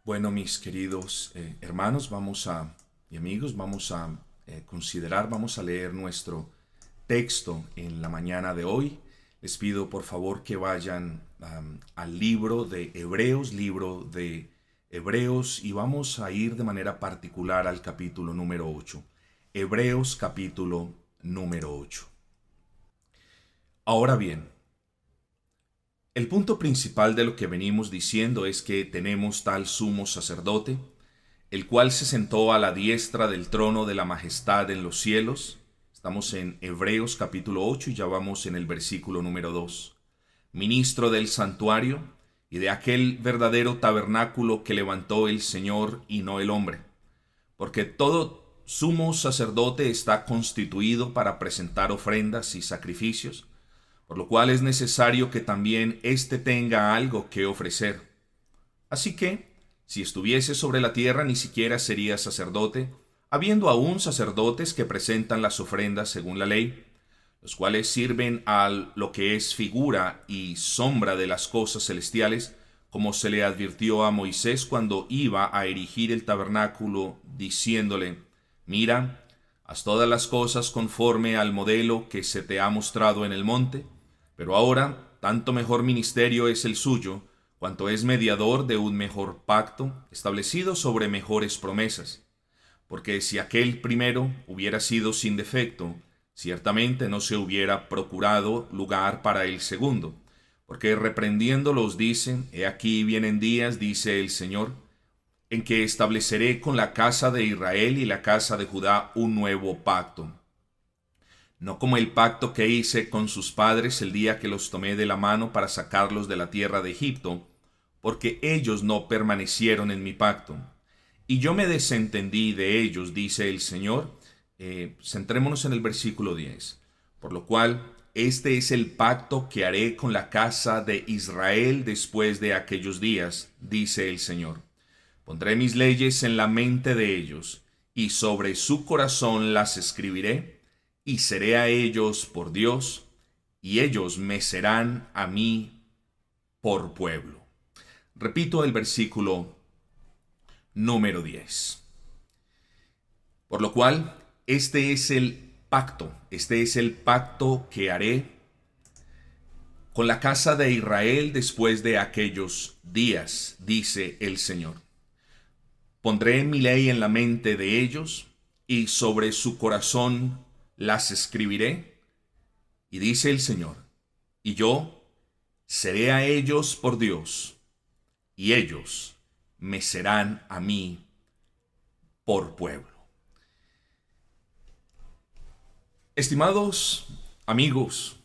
Bueno, mis queridos hermanos, y amigos, vamos a vamos a leer nuestro texto en la mañana de hoy. Les pido por favor que vayan al libro de Hebreos, y vamos a ir de manera particular al capítulo número 8. Hebreos capítulo número 8. Ahora bien, el punto principal de lo que venimos diciendo es que tenemos tal sumo sacerdote, el cual se sentó a la diestra del trono de la majestad en los cielos. Estamos en Hebreos capítulo 8 y ya vamos en el versículo número 2. Ministro del santuario y de aquel verdadero tabernáculo que levantó el Señor y no el hombre. Porque todo sumo sacerdote está constituido para presentar ofrendas y sacrificios, por lo cual es necesario que también éste tenga algo que ofrecer. Así que, si estuviese sobre la tierra, ni siquiera sería sacerdote, habiendo aún sacerdotes que presentan las ofrendas según la ley, los cuales sirven a lo que es figura y sombra de las cosas celestiales, como se le advirtió a Moisés cuando iba a erigir el tabernáculo, diciéndole: Mira, haz todas las cosas conforme al modelo que se te ha mostrado en el monte. Pero ahora, tanto mejor ministerio es el suyo, cuanto es mediador de un mejor pacto, establecido sobre mejores promesas. Porque si aquel primero hubiera sido sin defecto, ciertamente no se hubiera procurado lugar para el segundo. Porque reprendiéndolos dicen: He aquí vienen días, dice el Señor, en que estableceré con la casa de Israel y la casa de Judá un nuevo pacto, no como el pacto que hice con sus padres el día que los tomé de la mano para sacarlos de la tierra de Egipto, porque ellos no permanecieron en mi pacto, y yo me desentendí de ellos, dice el Señor. Centrémonos en el versículo 10. Por lo cual, este es el pacto que haré con la casa de Israel después de aquellos días, dice el Señor. Pondré mis leyes en la mente de ellos, y sobre su corazón las escribiré, y seré a ellos por Dios, y ellos me serán a mí por pueblo. Repito el versículo número 10. Por lo cual, este es el pacto que haré con la casa de Israel después de aquellos días, dice el Señor. Pondré mi ley en la mente de ellos, y sobre su corazón las escribiré, y dice el Señor, y yo seré a ellos por Dios, y ellos me serán a mí por pueblo. Estimados amigos,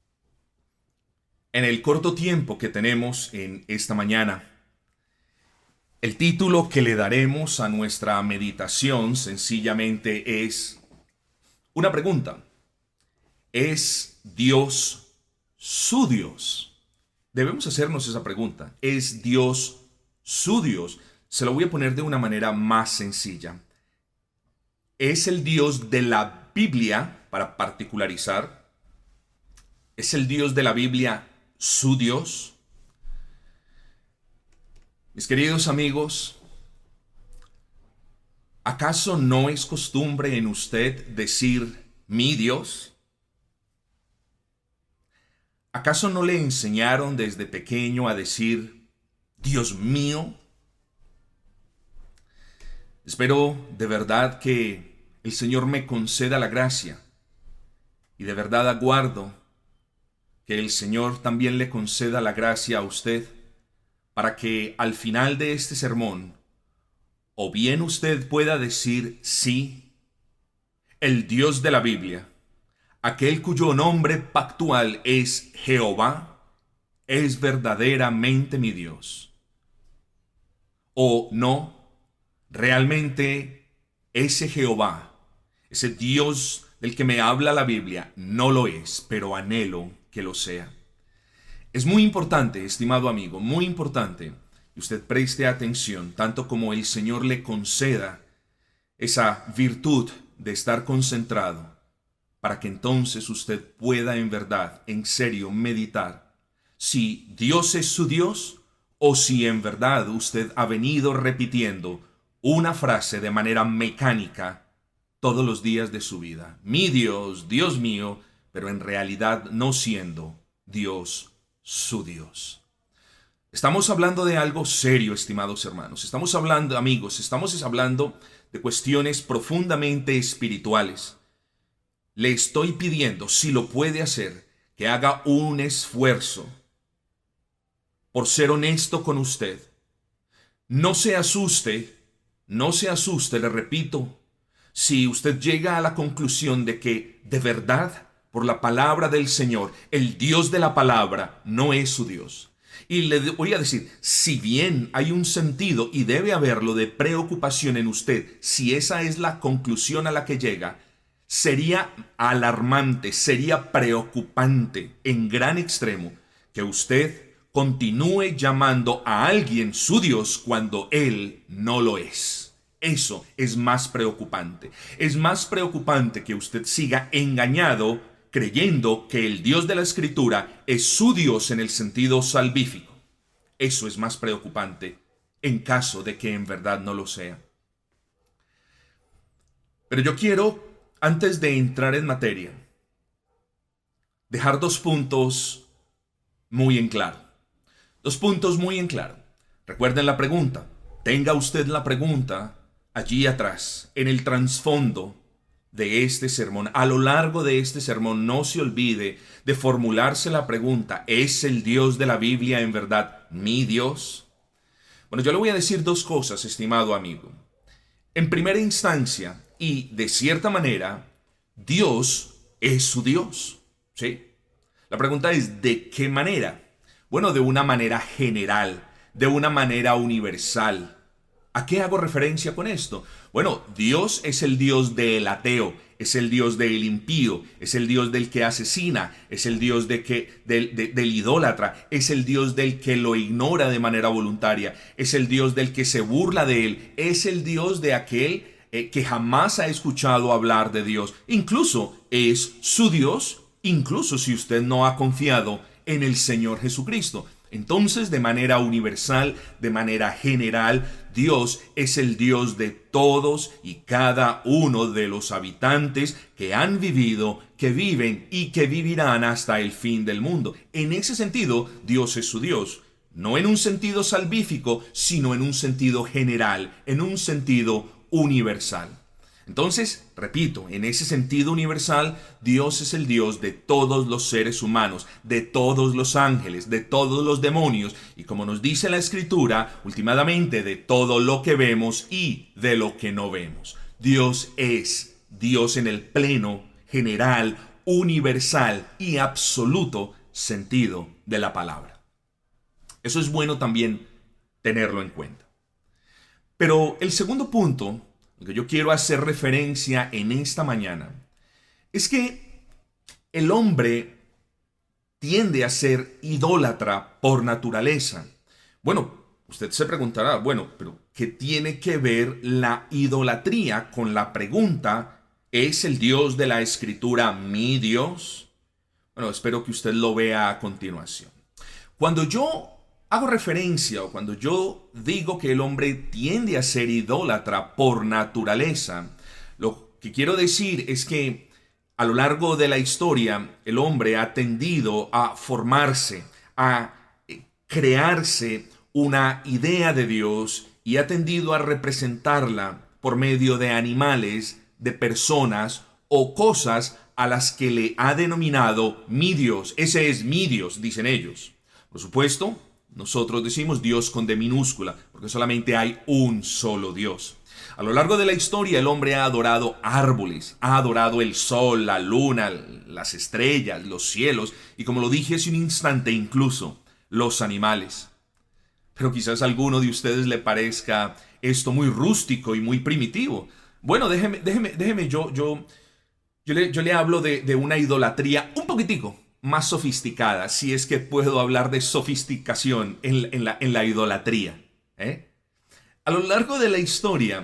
en el corto tiempo que tenemos en esta mañana, el título que le daremos a nuestra meditación sencillamente es una pregunta: ¿es Dios su Dios? Debemos hacernos esa pregunta. ¿Es Dios su Dios? Se lo voy a poner de una manera más sencilla. ¿Es el Dios de la Biblia, para particularizar? ¿Es el Dios de la Biblia su Dios? Mis queridos amigos, ¿acaso no es costumbre en usted decir mi Dios? ¿Acaso no le enseñaron desde pequeño a decir Dios mío? Espero de verdad que el Señor me conceda la gracia, y de verdad aguardo que el Señor también le conceda la gracia a usted, para que al final de este sermón, o bien usted pueda decir sí, el Dios de la Biblia, aquel cuyo nombre pactual es Jehová, es verdaderamente mi Dios. O no, realmente ese Jehová, ese Dios del que me habla la Biblia, no lo es, pero anhelo que lo sea. Es muy importante, estimado amigo, muy importante que usted preste atención, tanto como el Señor le conceda esa virtud de estar concentrado, para que entonces usted pueda en verdad, en serio, meditar si Dios es su Dios o si en verdad usted ha venido repitiendo una frase de manera mecánica todos los días de su vida. Mi Dios, Dios mío, pero en realidad no siendo Dios su Dios. Estamos hablando de algo serio, estimados hermanos. Estamos hablando, amigos, estamos hablando de cuestiones profundamente espirituales. Le estoy pidiendo, si lo puede hacer, que haga un esfuerzo por ser honesto con usted. No se asuste, le repito, si usted llega a la conclusión de que, de verdad, por la palabra del Señor, el Dios de la palabra no es su Dios. Y le voy a decir, si bien hay un sentido, y debe haberlo, de preocupación en usted, si esa es la conclusión a la que llega, sería alarmante, sería preocupante en gran extremo que usted continúe llamando a alguien su Dios cuando Él no lo es. Eso es más preocupante. Es más preocupante que usted siga engañado creyendo que el Dios de la Escritura es su Dios en el sentido salvífico. Eso es más preocupante en caso de que en verdad no lo sea. Pero yo quiero, antes de entrar en materia, dejar dos puntos muy en claro. Dos puntos muy en claro. Recuerden la pregunta. Tenga usted la pregunta allí atrás, en el trasfondo de este sermón. A lo largo de este sermón, no se olvide de formularse la pregunta: ¿es el Dios de la Biblia en verdad mi Dios? Bueno, yo le voy a decir dos cosas, estimado amigo. En primera instancia, y de cierta manera, Dios es su Dios, ¿sí? La pregunta es, ¿de qué manera? Bueno, de una manera general, de una manera universal. ¿A qué hago referencia con esto? Bueno, Dios es el Dios del ateo, es el Dios del impío, es el Dios del que asesina, es el Dios del idólatra, es el Dios del que lo ignora de manera voluntaria, es el Dios del que se burla de él, es el Dios de aquel que jamás ha escuchado hablar de Dios. Incluso es su Dios, incluso si usted no ha confiado en el Señor Jesucristo. Entonces, de manera universal, de manera general, Dios es el Dios de todos y cada uno de los habitantes que han vivido, que viven y que vivirán hasta el fin del mundo. En ese sentido, Dios es su Dios. No en un sentido salvífico, sino en un sentido general, en un sentido universal. Entonces, repito, en ese sentido universal, Dios es el Dios de todos los seres humanos, de todos los ángeles, de todos los demonios, y como nos dice la Escritura, últimamente de todo lo que vemos y de lo que no vemos. Dios es Dios en el pleno, general, universal y absoluto sentido de la palabra. Eso es bueno también tenerlo en cuenta. Pero el segundo punto al que yo quiero hacer referencia en esta mañana es que el hombre tiende a ser idólatra por naturaleza. Bueno, usted se preguntará, bueno, pero ¿qué tiene que ver la idolatría con la pregunta: ¿es el Dios de la Escritura mi Dios? Bueno, espero que usted lo vea a continuación. Cuando yo hago referencia, o cuando yo digo que el hombre tiende a ser idólatra por naturaleza, lo que quiero decir es que a lo largo de la historia el hombre ha tendido a formarse, a crearse una idea de Dios y ha tendido a representarla por medio de animales, de personas o cosas a las que le ha denominado mi Dios. Ese es mi Dios, dicen ellos. Por supuesto, nosotros decimos Dios con D minúscula, porque solamente hay un solo Dios. A lo largo de la historia el hombre ha adorado árboles, ha adorado el sol, la luna, las estrellas, los cielos y, como lo dije hace un instante, incluso los animales. Pero quizás a alguno de ustedes le parezca esto muy rústico y muy primitivo. Bueno, déjeme, yo le hablo de una idolatría un poquitico más sofisticada, si es que puedo hablar de sofisticación en la idolatría. A lo largo de la historia,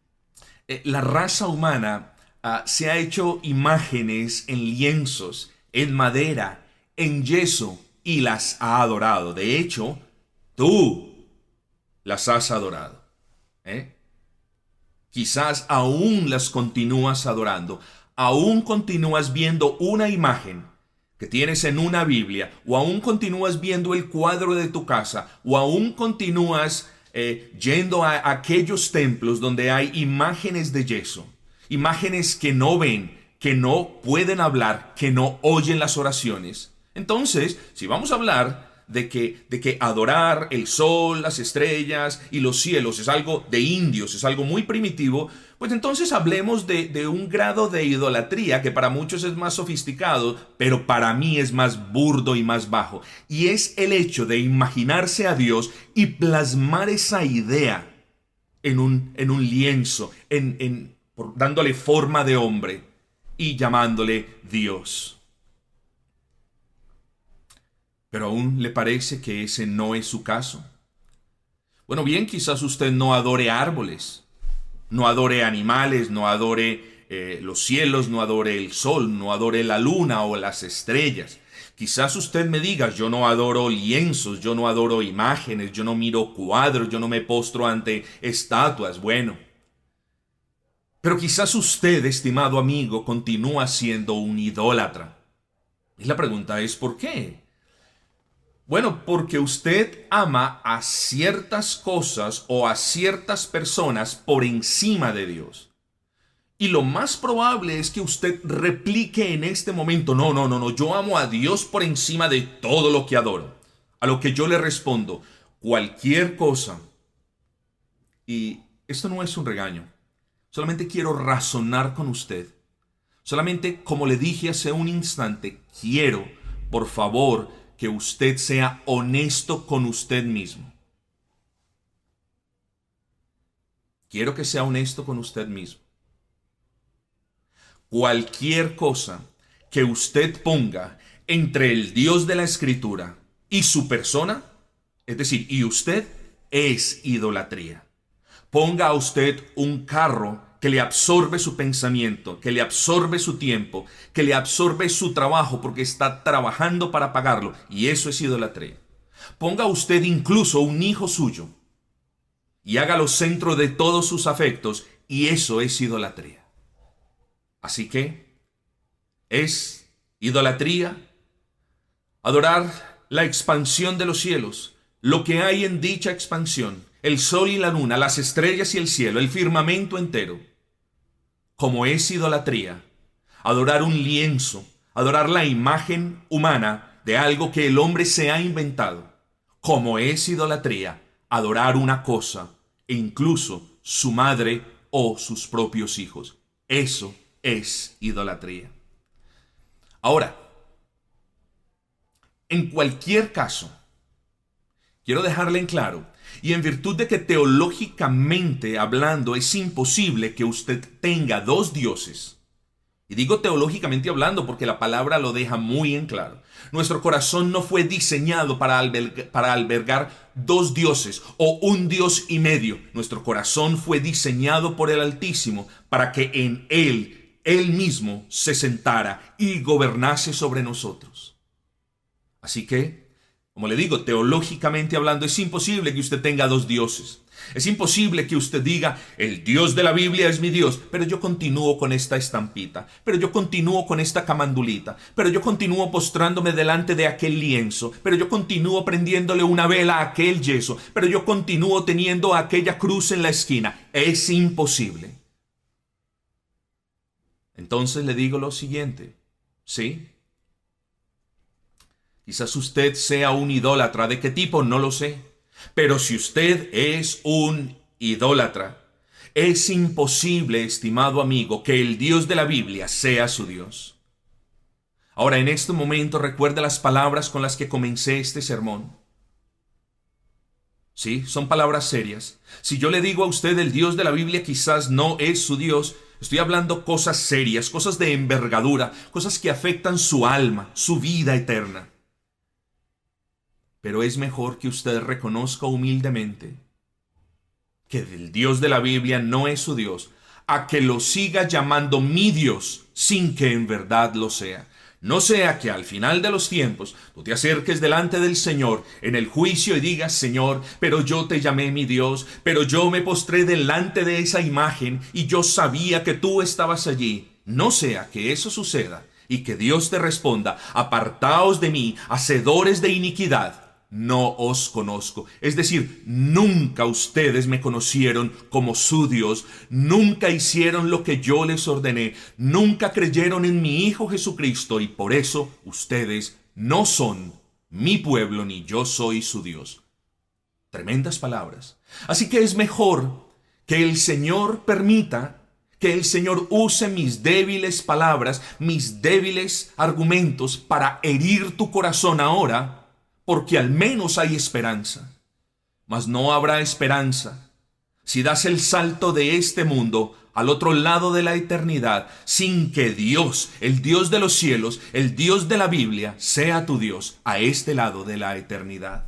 la raza humana se ha hecho imágenes en lienzos, en madera, en yeso, y las ha adorado. De hecho, tú las has adorado. ¿Eh? Quizás aún las continúas adorando, aún continúas viendo una imagen que tienes en una Biblia, o aún continúas viendo el cuadro de tu casa, o aún continúas yendo a aquellos templos donde hay imágenes de yeso, imágenes que no ven, que no pueden hablar, que no oyen las oraciones. Entonces, si vamos a hablar de que adorar el sol, las estrellas y los cielos es algo de indios, es algo muy primitivo, pues entonces hablemos de un grado de idolatría que para muchos es más sofisticado, pero para mí es más burdo y más bajo. Y es el hecho de imaginarse a Dios y plasmar esa idea en un lienzo, dándole forma de hombre y llamándole Dios. Pero aún le parece que ese no es su caso. Bueno, bien, quizás usted no adore árboles, no adore animales, no adore los cielos, no adore el sol, no adore la luna o las estrellas. Quizás usted me diga, yo no adoro lienzos, yo no adoro imágenes, yo no miro cuadros, yo no me postro ante estatuas. Bueno, pero quizás usted, estimado amigo, continúa siendo un idólatra. Y la pregunta es, ¿por qué? Bueno, porque usted ama a ciertas cosas o a ciertas personas por encima de Dios. Y lo más probable es que usted replique en este momento, no, yo amo a Dios por encima de todo lo que adoro. A lo que yo le respondo, cualquier cosa. Y esto no es un regaño. Solamente quiero razonar con usted. Solamente, como le dije hace un instante, quiero, por favor, que usted sea honesto con usted mismo. Quiero que sea honesto con usted mismo. Cualquier cosa que usted ponga entre el Dios de la Escritura y su persona, es decir, y usted, es idolatría. Ponga a usted un carro que le absorbe su pensamiento, que le absorbe su tiempo, que le absorbe su trabajo porque está trabajando para pagarlo, y eso es idolatría. Ponga usted incluso un hijo suyo y hágalo centro de todos sus afectos, y eso es idolatría. Así que es idolatría adorar la expansión de los cielos, lo que hay en dicha expansión, el sol y la luna, las estrellas y el cielo, el firmamento entero. Como es idolatría adorar un lienzo, adorar la imagen humana de algo que el hombre se ha inventado. Como es idolatría adorar una cosa, e incluso su madre o sus propios hijos. Eso es idolatría. Ahora, en cualquier caso, quiero dejarle en claro, y en virtud de que teológicamente hablando es imposible que usted tenga dos dioses, y digo teológicamente hablando porque la palabra lo deja muy en claro, nuestro corazón no fue diseñado para albergar dos dioses o un Dios y medio. Nuestro corazón fue diseñado por el Altísimo para que en Él mismo se sentara y gobernase sobre nosotros. Así que, como le digo, teológicamente hablando, es imposible que usted tenga dos dioses. Es imposible que usted diga, el Dios de la Biblia es mi Dios, pero yo continúo con esta estampita, pero yo continúo con esta camandulita, pero yo continúo postrándome delante de aquel lienzo, pero yo continúo prendiéndole una vela a aquel yeso, pero yo continúo teniendo aquella cruz en la esquina. Es imposible. Entonces le digo lo siguiente, ¿sí? Quizás usted sea un idólatra. ¿De qué tipo? No lo sé. Pero si usted es un idólatra, es imposible, estimado amigo, que el Dios de la Biblia sea su Dios. Ahora, en este momento, recuerde las palabras con las que comencé este sermón. Sí, son palabras serias. Si yo le digo a usted el Dios de la Biblia quizás no es su Dios, estoy hablando cosas serias, cosas de envergadura, cosas que afectan su alma, su vida eterna. Pero es mejor que usted reconozca humildemente que el Dios de la Biblia no es su Dios, a que lo siga llamando mi Dios sin que en verdad lo sea. No sea que al final de los tiempos tú te acerques delante del Señor en el juicio y digas: Señor, pero yo te llamé mi Dios, pero yo me postré delante de esa imagen y yo sabía que tú estabas allí. No sea que eso suceda y que Dios te responda: apartaos de mí, hacedores de iniquidad, no os conozco. Es decir, nunca ustedes me conocieron como su Dios, nunca hicieron lo que yo les ordené, nunca creyeron en mi Hijo Jesucristo, y por eso ustedes no son mi pueblo ni yo soy su Dios. Tremendas palabras. Así que es mejor que el Señor permita, que el Señor use mis débiles palabras, mis débiles argumentos para herir tu corazón ahora, porque al menos hay esperanza. Mas no habrá esperanza si das el salto de este mundo al otro lado de la eternidad, sin que Dios, el Dios de los cielos, el Dios de la Biblia, sea tu Dios a este lado de la eternidad.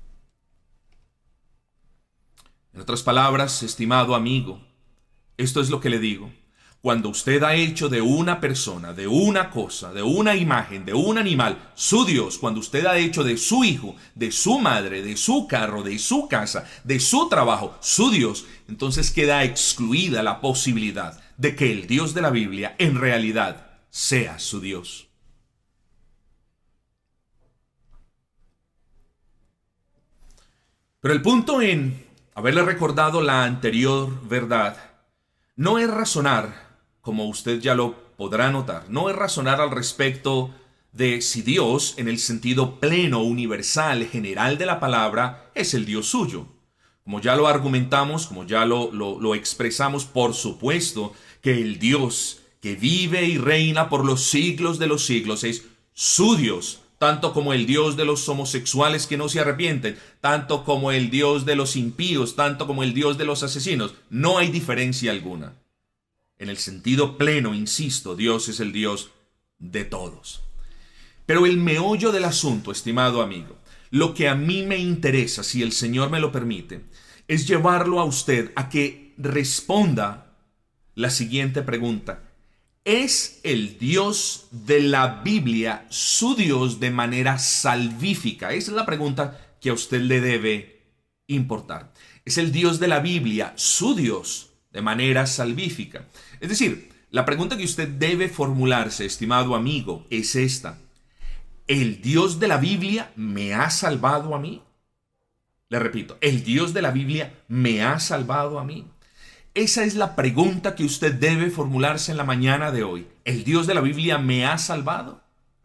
En otras palabras, estimado amigo, esto es lo que le digo. Cuando usted ha hecho de una persona, de una cosa, de una imagen, de un animal, su Dios, cuando usted ha hecho de su hijo, de su madre, de su carro, de su casa, de su trabajo, su Dios, entonces queda excluida la posibilidad de que el Dios de la Biblia en realidad sea su Dios. Pero el punto en haberle recordado la anterior verdad no es razonar, como usted ya lo podrá notar, no es razonar al respecto de si Dios, en el sentido pleno, universal, general de la palabra, es el Dios suyo. Como ya lo argumentamos, como ya lo expresamos, por supuesto que el Dios que vive y reina por los siglos de los siglos es su Dios, tanto como el Dios de los homosexuales que no se arrepienten, tanto como el Dios de los impíos, tanto como el Dios de los asesinos. No hay diferencia alguna. En el sentido pleno, insisto, Dios es el Dios de todos. Pero el meollo del asunto, estimado amigo, lo que a mí me interesa, si el Señor me lo permite, es llevarlo a usted a que responda la siguiente pregunta: ¿es el Dios de la Biblia su Dios de manera salvífica? Esa es la pregunta que a usted le debe importar. ¿Es el Dios de la Biblia su Dios de manera salvífica? Es decir, la pregunta que usted debe formularse, estimado amigo, es esta: ¿el Dios de la Biblia me ha salvado a mí? Le repito, ¿el Dios de la Biblia me ha salvado a mí? Esa es la pregunta que usted debe formularse en la mañana de hoy. ¿El Dios de la Biblia me ha salvado?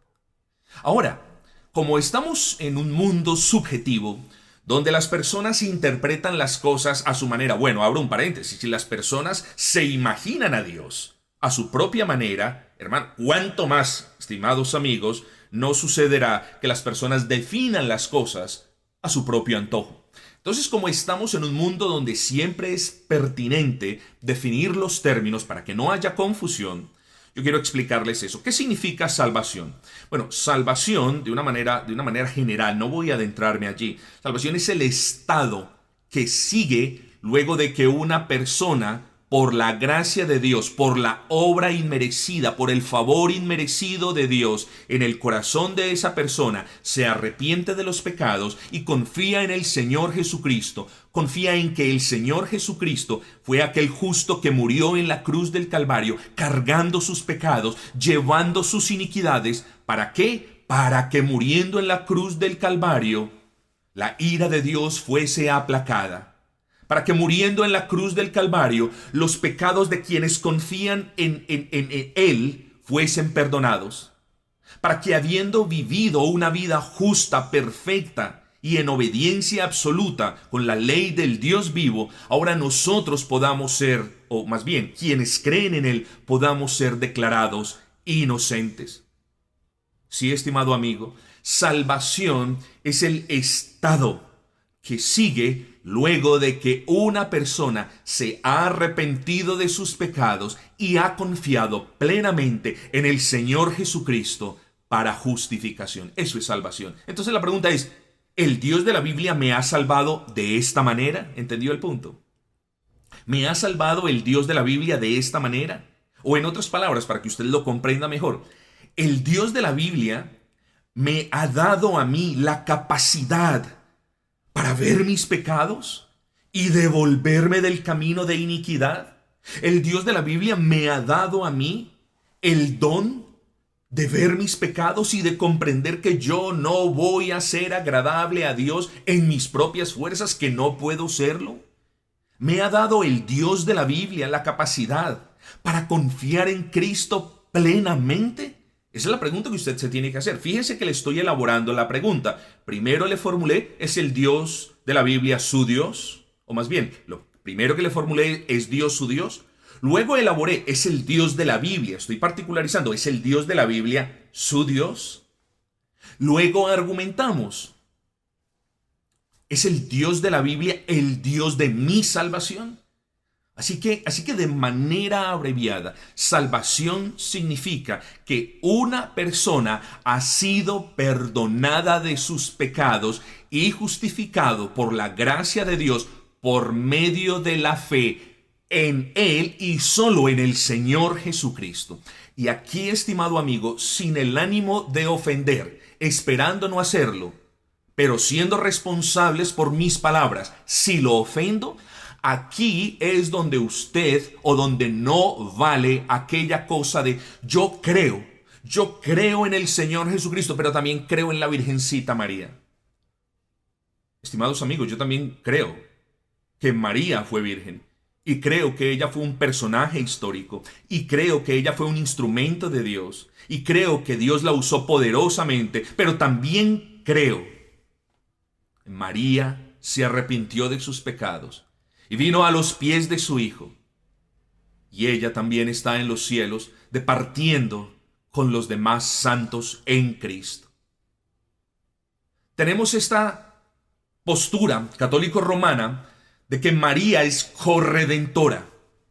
Ahora, como estamos en un mundo subjetivo, donde las personas interpretan las cosas a su manera, bueno, abro un paréntesis, si las personas se imaginan a Dios a su propia manera, hermano, cuánto más, estimados amigos, no sucederá que las personas definan las cosas a su propio antojo. Entonces, como estamos en un mundo donde siempre es pertinente definir los términos para que no haya confusión, yo quiero explicarles eso. ¿Qué significa salvación? Bueno, salvación, de una manera general, no voy a adentrarme allí. Salvación es el estado que sigue luego de que una persona, por la gracia de Dios, por la obra inmerecida, por el favor inmerecido de Dios en el corazón de esa persona, se arrepiente de los pecados y confía en el Señor Jesucristo. Confía en que el Señor Jesucristo fue aquel justo que murió en la cruz del Calvario, cargando sus pecados, llevando sus iniquidades. ¿Para qué? Para que muriendo en la cruz del Calvario, la ira de Dios fuese aplacada. Para que muriendo en la cruz del Calvario, los pecados de quienes confían en Él fuesen perdonados. Para que habiendo vivido una vida justa, perfecta y en obediencia absoluta con la ley del Dios vivo, ahora nosotros podamos ser, o más bien, quienes creen en Él, podamos ser declarados inocentes. Sí, estimado amigo, salvación es el estado que sigue luego de que una persona se ha arrepentido de sus pecados y ha confiado plenamente en el Señor Jesucristo para justificación. Eso es salvación. Entonces la pregunta es, ¿el Dios de la Biblia me ha salvado de esta manera? ¿Entendió el punto? ¿Me ha salvado el Dios de la Biblia de esta manera? O en otras palabras, para que usted lo comprenda mejor, el Dios de la Biblia me ha dado a mí la capacidad para ver mis pecados y devolverme del camino de iniquidad. El Dios de la Biblia me ha dado a mí el don de ver mis pecados y de comprender que yo no voy a ser agradable a Dios en mis propias fuerzas, que no puedo serlo. Me ha dado el Dios de la Biblia la capacidad para confiar en Cristo plenamente. Esa es la pregunta que usted se tiene que hacer. Fíjese que le estoy elaborando la pregunta. Primero le formulé, ¿es el Dios de la Biblia su Dios? O más bien, lo primero que le formulé, ¿es Dios su Dios? Luego elaboré, ¿es el Dios de la Biblia? Estoy particularizando, ¿es el Dios de la Biblia su Dios? Luego argumentamos, ¿es el Dios de la Biblia el Dios de mi salvación? Así que de manera abreviada, salvación significa que una persona ha sido perdonada de sus pecados y justificado por la gracia de Dios por medio de la fe en Él y solo en el Señor Jesucristo. Y aquí, estimado amigo, sin el ánimo de ofender, esperando no hacerlo, pero siendo responsables por mis palabras, si lo ofendo, aquí es donde usted o donde no vale aquella cosa de yo creo en el Señor Jesucristo, pero también creo en la Virgencita María. Estimados amigos, yo también creo que María fue virgen. Y creo que ella fue un personaje histórico. Y creo que ella fue un instrumento de Dios. Y creo que Dios la usó poderosamente. Pero también creo que María se arrepintió de sus pecados y vino a los pies de su Hijo. Y ella también está en los cielos, departiendo con los demás santos en Cristo. Tenemos esta postura católico-romana de que María es corredentora.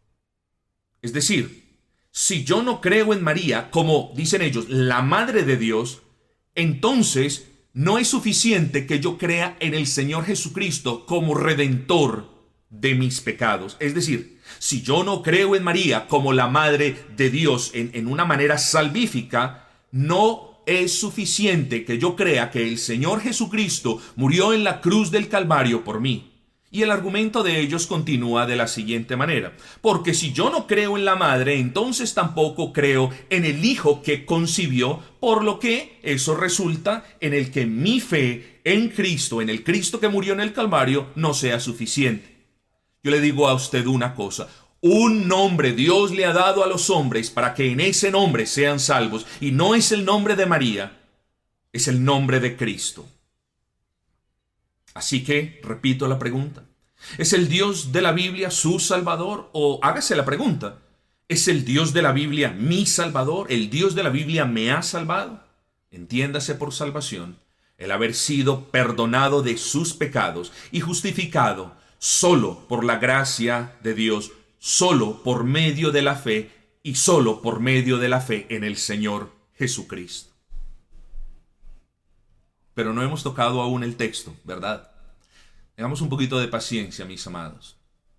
Es decir, si yo no creo en María, como dicen ellos, la Madre de Dios, entonces no es suficiente que yo crea en el Señor Jesucristo como redentor de mis pecados. Es decir, si yo no creo en María como la Madre de Dios en una manera salvífica, no es suficiente que yo crea que el Señor Jesucristo murió en la cruz del Calvario por mí. Y el argumento de ellos continúa de la siguiente manera: porque si yo no creo en la madre, entonces tampoco creo en el Hijo que concibió, por lo que eso resulta en el que mi fe en Cristo, en el Cristo que murió en el Calvario, no sea suficiente. Yo le digo a usted una cosa: un nombre Dios le ha dado a los hombres para que en ese nombre sean salvos, y no es el nombre de María, es el nombre de Cristo. Así que, repito la pregunta: ¿es el Dios de la Biblia su Salvador? O hágase la pregunta: ¿es el Dios de la Biblia mi Salvador? ¿El Dios de la Biblia me ha salvado? Entiéndase por salvación el haber sido perdonado de sus pecados y justificado solo por la gracia de Dios, solo por medio de la fe y solo por medio de la fe en el Señor Jesucristo. Pero no hemos tocado aún el texto, ¿verdad? Tengamos un poquito de paciencia, mis amados.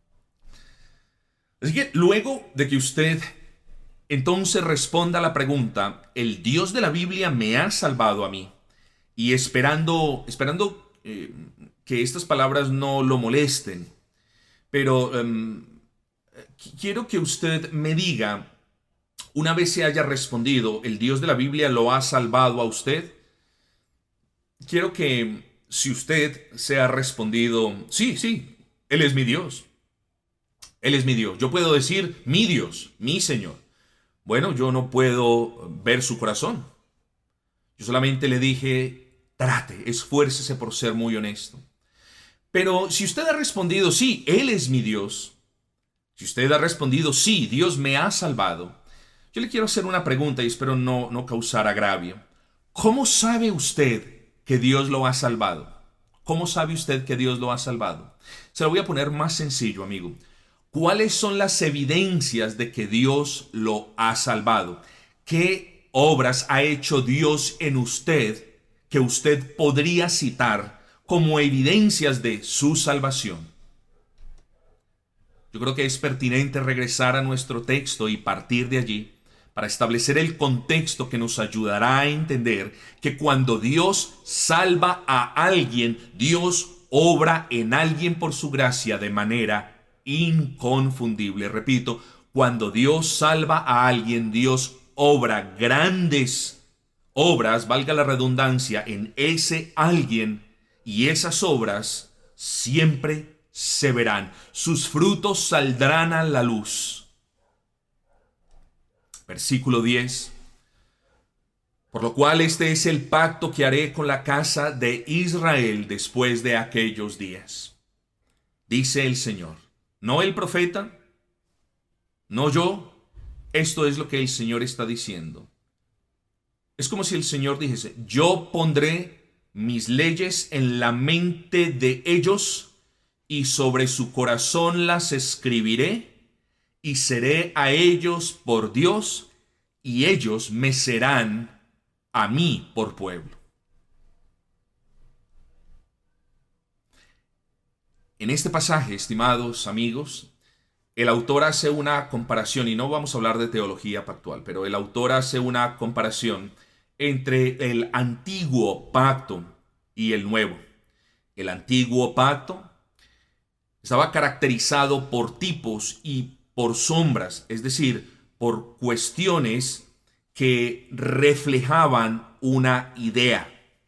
Así que luego de que usted entonces responda a la pregunta, ¿el Dios de la Biblia me ha salvado a mí? Y esperando que estas palabras no lo molesten, pero quiero que usted me diga, una vez se haya respondido, ¿el Dios de la Biblia lo ha salvado a usted? Quiero que, si usted se ha respondido, sí, Él es mi Dios. Él es mi Dios. Yo puedo decir, mi Dios, mi Señor. Bueno, yo no puedo ver su corazón. Yo solamente le dije, trate, esfuércese por ser muy honesto. Pero si usted ha respondido, sí, Él es mi Dios. Si usted ha respondido, sí, Dios me ha salvado. Yo le quiero hacer una pregunta y espero no causar agravio. ¿Cómo sabe usted que Dios lo ha salvado? ¿Cómo sabe usted que Dios lo ha salvado? Se lo voy a poner más sencillo, amigo. ¿Cuáles son las evidencias de que Dios lo ha salvado? ¿Qué obras ha hecho Dios en usted que usted podría citar como evidencias de su salvación? Yo creo que es pertinente regresar a nuestro texto y partir de allí para establecer el contexto que nos ayudará a entender que cuando Dios salva a alguien, Dios obra en alguien por su gracia de manera inconfundible. Repito, cuando Dios salva a alguien, Dios obra grandes obras, valga la redundancia, en ese alguien, y esas obras siempre se verán. Sus frutos saldrán a la luz. Versículo 10. Por lo cual este es el pacto que haré con la casa de Israel después de aquellos días. Dice el Señor, no el profeta, no yo. Esto es lo que el Señor está diciendo. Es como si el Señor dijese, yo pondré mis leyes en la mente de ellos y sobre su corazón las escribiré y seré a ellos por Dios y ellos me serán a mí por pueblo. En este pasaje, estimados amigos, el autor hace una comparación, y no vamos a hablar de teología pactual, pero el autor hace una comparación entre el antiguo pacto y el nuevo. El antiguo pacto estaba caracterizado por tipos y por sombras, es decir, por cuestiones que reflejaban una idea.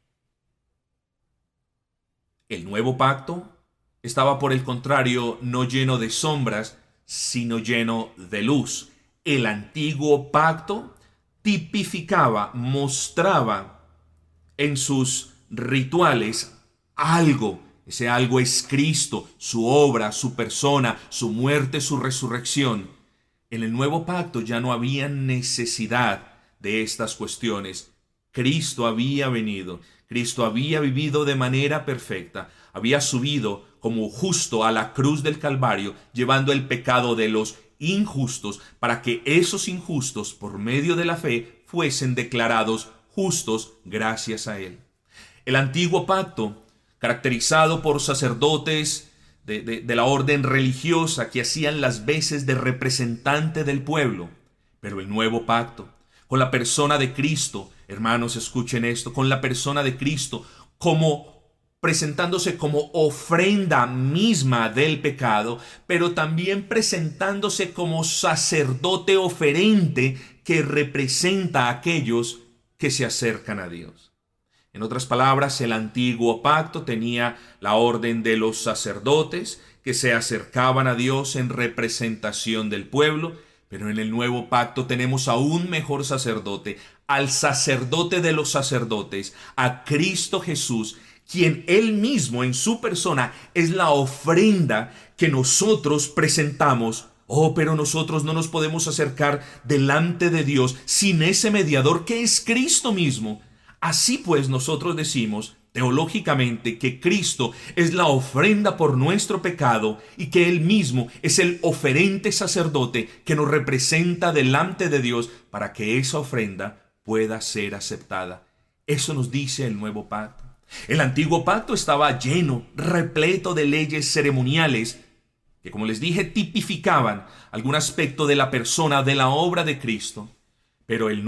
El nuevo pacto estaba, por el contrario, no lleno de sombras, sino lleno de luz. El antiguo pacto tipificaba, mostraba en sus rituales algo. Ese algo es Cristo, su obra, su persona, su muerte, su resurrección. En el nuevo pacto ya no había necesidad de estas cuestiones. Cristo había venido, Cristo había vivido de manera perfecta, había subido como justo a la cruz del Calvario, llevando el pecado de los injustos, para que esos injustos, por medio de la fe, fuesen declarados justos gracias a Él. El antiguo pacto, caracterizado por sacerdotes de la orden religiosa que hacían las veces de representante del pueblo, pero el nuevo pacto, con la persona de Cristo, hermanos, escuchen esto, con la persona de Cristo, como presentándose como ofrenda misma del pecado, pero también presentándose como sacerdote oferente que representa a aquellos que se acercan a Dios. En otras palabras, el antiguo pacto tenía la orden de los sacerdotes que se acercaban a Dios en representación del pueblo, pero en el nuevo pacto tenemos a un mejor sacerdote, al sacerdote de los sacerdotes, a Cristo Jesús, quien Él mismo en su persona es la ofrenda que nosotros presentamos. Oh, pero nosotros no nos podemos acercar delante de Dios sin ese mediador que es Cristo mismo. Así pues nosotros decimos teológicamente que Cristo es la ofrenda por nuestro pecado y que Él mismo es el oferente sacerdote que nos representa delante de Dios para que esa ofrenda pueda ser aceptada. Eso nos dice el nuevo pacto. El antiguo pacto estaba lleno, repleto de leyes ceremoniales que, como les dije, tipificaban algún aspecto de la persona, de la obra de Cristo. Pero en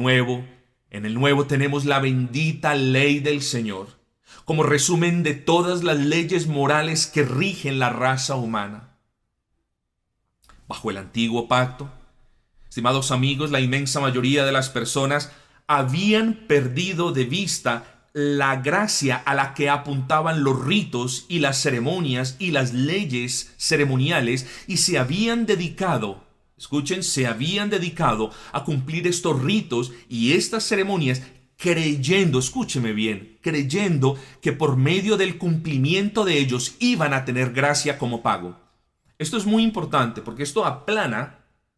el nuevo tenemos la bendita ley del Señor, como resumen de todas las leyes morales que rigen la raza humana. Bajo el antiguo pacto, estimados amigos, la inmensa mayoría de las personas habían perdido de vista la gracia a la que apuntaban los ritos y las ceremonias y las leyes ceremoniales y se habían dedicado, escuchen, se habían dedicado a cumplir estos ritos y estas ceremonias creyendo, escúcheme bien, creyendo que por medio del cumplimiento de ellos iban a tener gracia como pago. Esto es muy importante porque esto aplana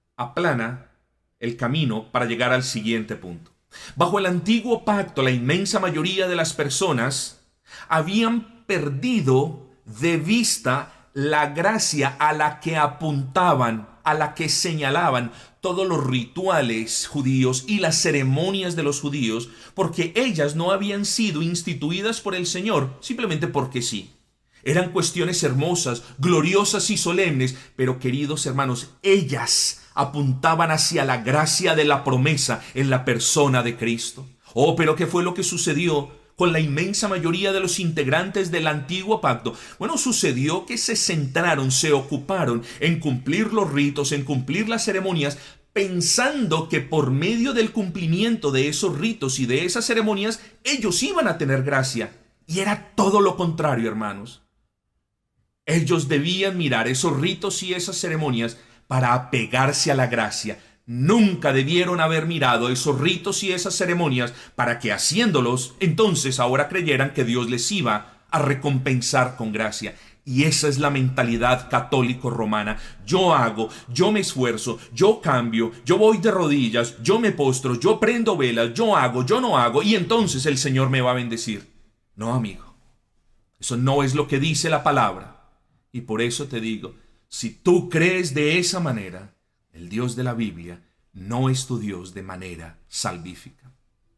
el camino para llegar al siguiente punto. Bajo el antiguo pacto, la inmensa mayoría de las personas habían perdido de vista la gracia a la que apuntaban, a la que señalaban todos los rituales judíos y las ceremonias de los judíos, porque ellas no habían sido instituidas por el Señor simplemente porque sí. Eran cuestiones hermosas, gloriosas y solemnes, pero queridos hermanos, ellas apuntaban hacia la gracia de la promesa en la persona de Cristo. Oh, pero ¿qué fue lo que sucedió con la inmensa mayoría de los integrantes del antiguo pacto? Bueno, sucedió que se centraron, se ocuparon en cumplir los ritos, en cumplir las ceremonias, pensando que por medio del cumplimiento de esos ritos y de esas ceremonias, ellos iban a tener gracia. Y era todo lo contrario, hermanos. Ellos debían mirar esos ritos y esas ceremonias para apegarse a la gracia. Nunca debieron haber mirado esos ritos y esas ceremonias para que haciéndolos, entonces ahora creyeran que Dios les iba a recompensar con gracia. Y esa es la mentalidad católico-romana. Yo hago, yo me esfuerzo, yo cambio, yo voy de rodillas, yo me postro, yo prendo velas, yo hago, yo no hago, y entonces el Señor me va a bendecir. No, amigo. Eso no es lo que dice la palabra. Y por eso te digo, si tú crees de esa manera, el Dios de la Biblia no es tu Dios de manera salvífica.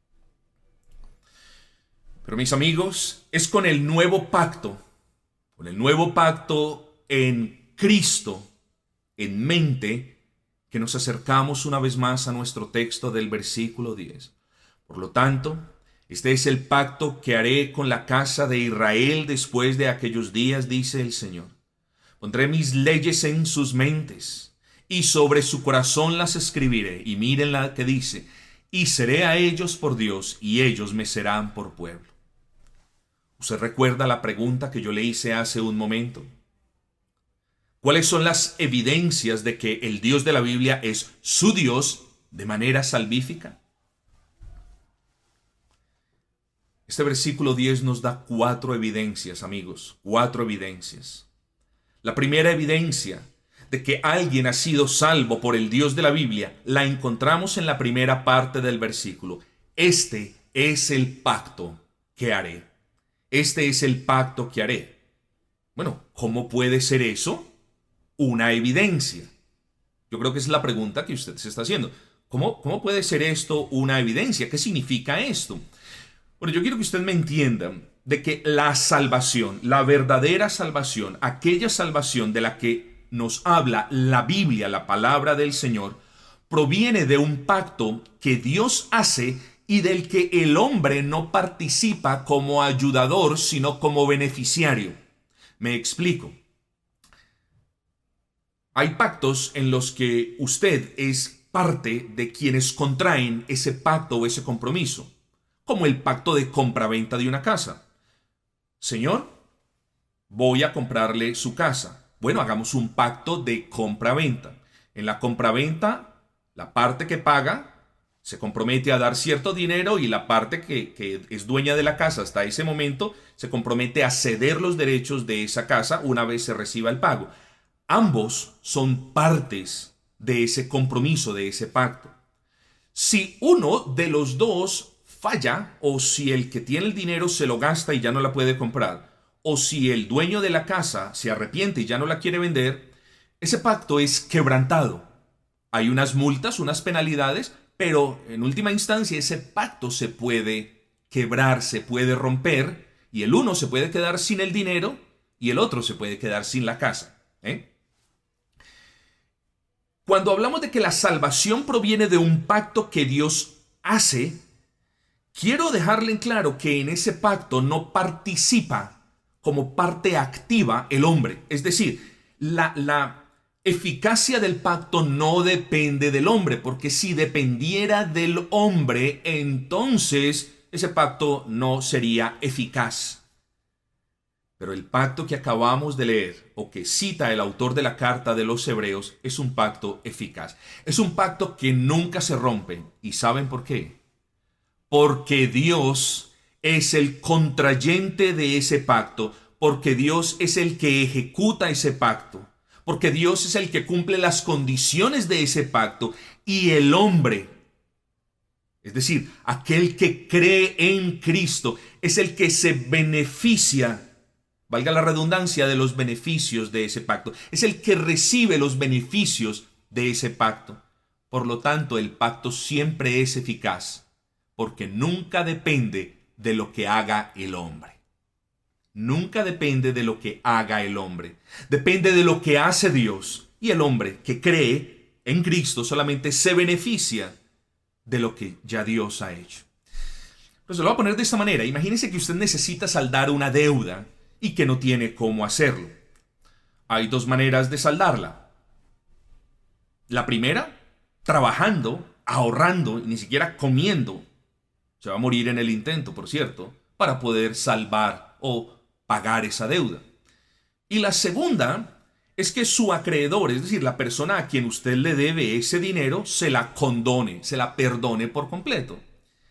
Pero mis amigos, es con el nuevo pacto en Cristo en mente, que nos acercamos una vez más a nuestro texto del versículo 10. Por lo tanto, este es el pacto que haré con la casa de Israel después de aquellos días, dice el Señor. Pondré mis leyes en sus mentes y sobre su corazón las escribiré. Y miren la que dice, y seré a ellos por Dios y ellos me serán por pueblo. ¿Usted recuerda la pregunta que yo le hice hace un momento? ¿Cuáles son las evidencias de que el Dios de la Biblia es su Dios de manera salvífica? Este versículo 10 nos da 4 evidencias, amigos, 4 evidencias. La primera evidencia de que alguien ha sido salvo por el Dios de la Biblia la encontramos en la primera parte del versículo. Este es el pacto que haré. Este es el pacto que haré. Bueno, ¿cómo puede ser eso una evidencia? Yo creo que es la pregunta que usted se está haciendo. ¿Cómo puede ser esto una evidencia? ¿Qué significa esto? Bueno, yo quiero que usted me entienda de que la salvación, la verdadera salvación, aquella salvación de la que nos habla la Biblia, la palabra del Señor, proviene de un pacto que Dios hace y del que el hombre no participa como ayudador, sino como beneficiario. Me explico. Hay pactos en los que usted es parte de quienes contraen ese pacto o ese compromiso, como el pacto de compraventa de una casa. Señor, voy a comprarle su casa. Bueno, hagamos un pacto de compra-venta. En la compra-venta, la parte que paga se compromete a dar cierto dinero y la parte que es dueña de la casa hasta ese momento se compromete a ceder los derechos de esa casa una vez se reciba el pago. Ambos son partes de ese compromiso, de ese pacto. Si uno de los dos falla, o si el que tiene el dinero se lo gasta y ya no la puede comprar, o si el dueño de la casa se arrepiente y ya no la quiere vender, ese pacto es quebrantado. Hay unas multas, unas penalidades, pero en última instancia ese pacto se puede quebrar, se puede romper, y el uno se puede quedar sin el dinero y el otro se puede quedar sin la casa. Cuando hablamos de que la salvación proviene de un pacto que Dios hace, quiero dejarle en claro que en ese pacto no participa como parte activa el hombre. Es decir, la eficacia del pacto no depende del hombre, porque si dependiera del hombre, entonces ese pacto no sería eficaz. Pero el pacto que acabamos de leer, o que cita el autor de la carta de los Hebreos, es un pacto eficaz. Es un pacto que nunca se rompe. ¿Y saben por qué? Porque Dios es el contrayente de ese pacto, porque Dios es el que ejecuta ese pacto, porque Dios es el que cumple las condiciones de ese pacto, y el hombre, es decir, aquel que cree en Cristo, es el que se beneficia, valga la redundancia, de los beneficios de ese pacto, es el que recibe los beneficios de ese pacto. Por lo tanto, el pacto siempre es eficaz, porque nunca depende de lo que haga el hombre. nunca depende de lo que haga el hombre. Depende de lo que hace Dios. Y el hombre que cree en Cristo solamente se beneficia de lo que ya Dios ha hecho. Entonces lo voy a poner de esta manera. Imagínese que usted necesita saldar una deuda y que no tiene cómo hacerlo. Hay dos maneras de saldarla. La primera, trabajando, ahorrando y ni siquiera comiendo. Se va a morir en el intento, por cierto, para poder salvar o pagar esa deuda. Y la segunda es que su acreedor, es decir, la persona a quien usted le debe ese dinero, se la condone, se la perdone por completo.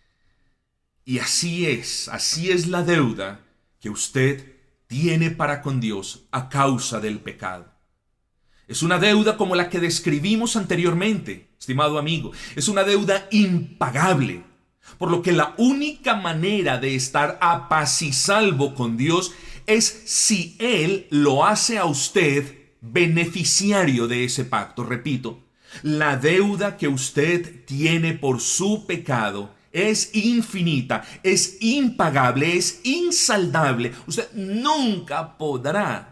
Y así es la deuda que usted tiene para con Dios a causa del pecado. Es una deuda como la que describimos anteriormente, estimado amigo. Es una deuda impagable. Por lo que la única manera de estar a paz y salvo con Dios es si Él lo hace a usted beneficiario de ese pacto. Repito, la deuda que usted tiene por su pecado es infinita, es impagable, es insaldable. Usted nunca podrá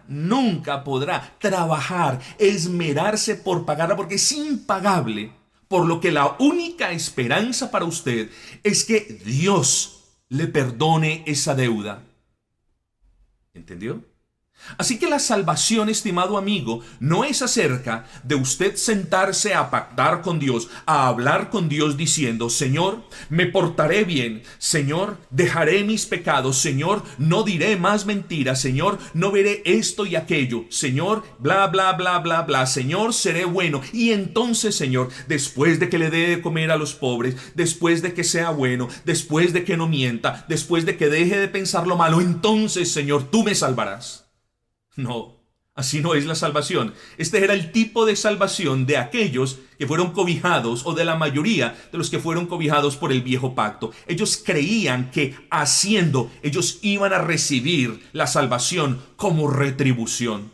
trabajar, esmerarse por pagarla porque es impagable. Por lo que la única esperanza para usted es que Dios le perdone esa deuda. ¿Entendió? Así que la salvación, estimado amigo, no es acerca de usted sentarse a pactar con Dios, a hablar con Dios diciendo: Señor, me portaré bien, Señor, dejaré mis pecados, Señor, no diré más mentiras, Señor, no veré esto y aquello, Señor, bla, bla, bla, bla, bla, Señor, seré bueno. Y entonces, Señor, después de que le dé de comer a los pobres, después de que sea bueno, después de que no mienta, después de que deje de pensar lo malo, entonces, Señor, tú me salvarás. No, así no es la salvación. Este era el tipo de salvación de aquellos que fueron cobijados, o de la mayoría de los que fueron cobijados por el viejo pacto. Ellos creían que haciendo, ellos iban a recibir la salvación como retribución.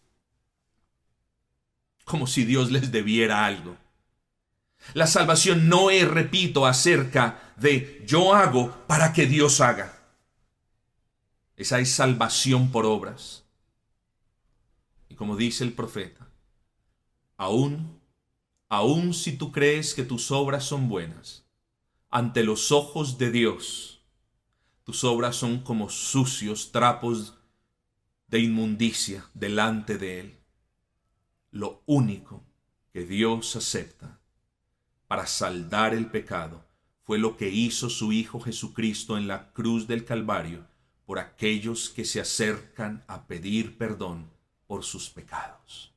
Como si Dios les debiera algo. La salvación no es, repito, acerca de yo hago para que Dios haga. Esa es salvación por obras. Y como dice el profeta, aún si tú crees que tus obras son buenas, ante los ojos de Dios, tus obras son como sucios trapos de inmundicia delante de Él. Lo único que Dios acepta para saldar el pecado fue lo que hizo su Hijo Jesucristo en la cruz del Calvario por aquellos que se acercan a pedir perdón por sus pecados.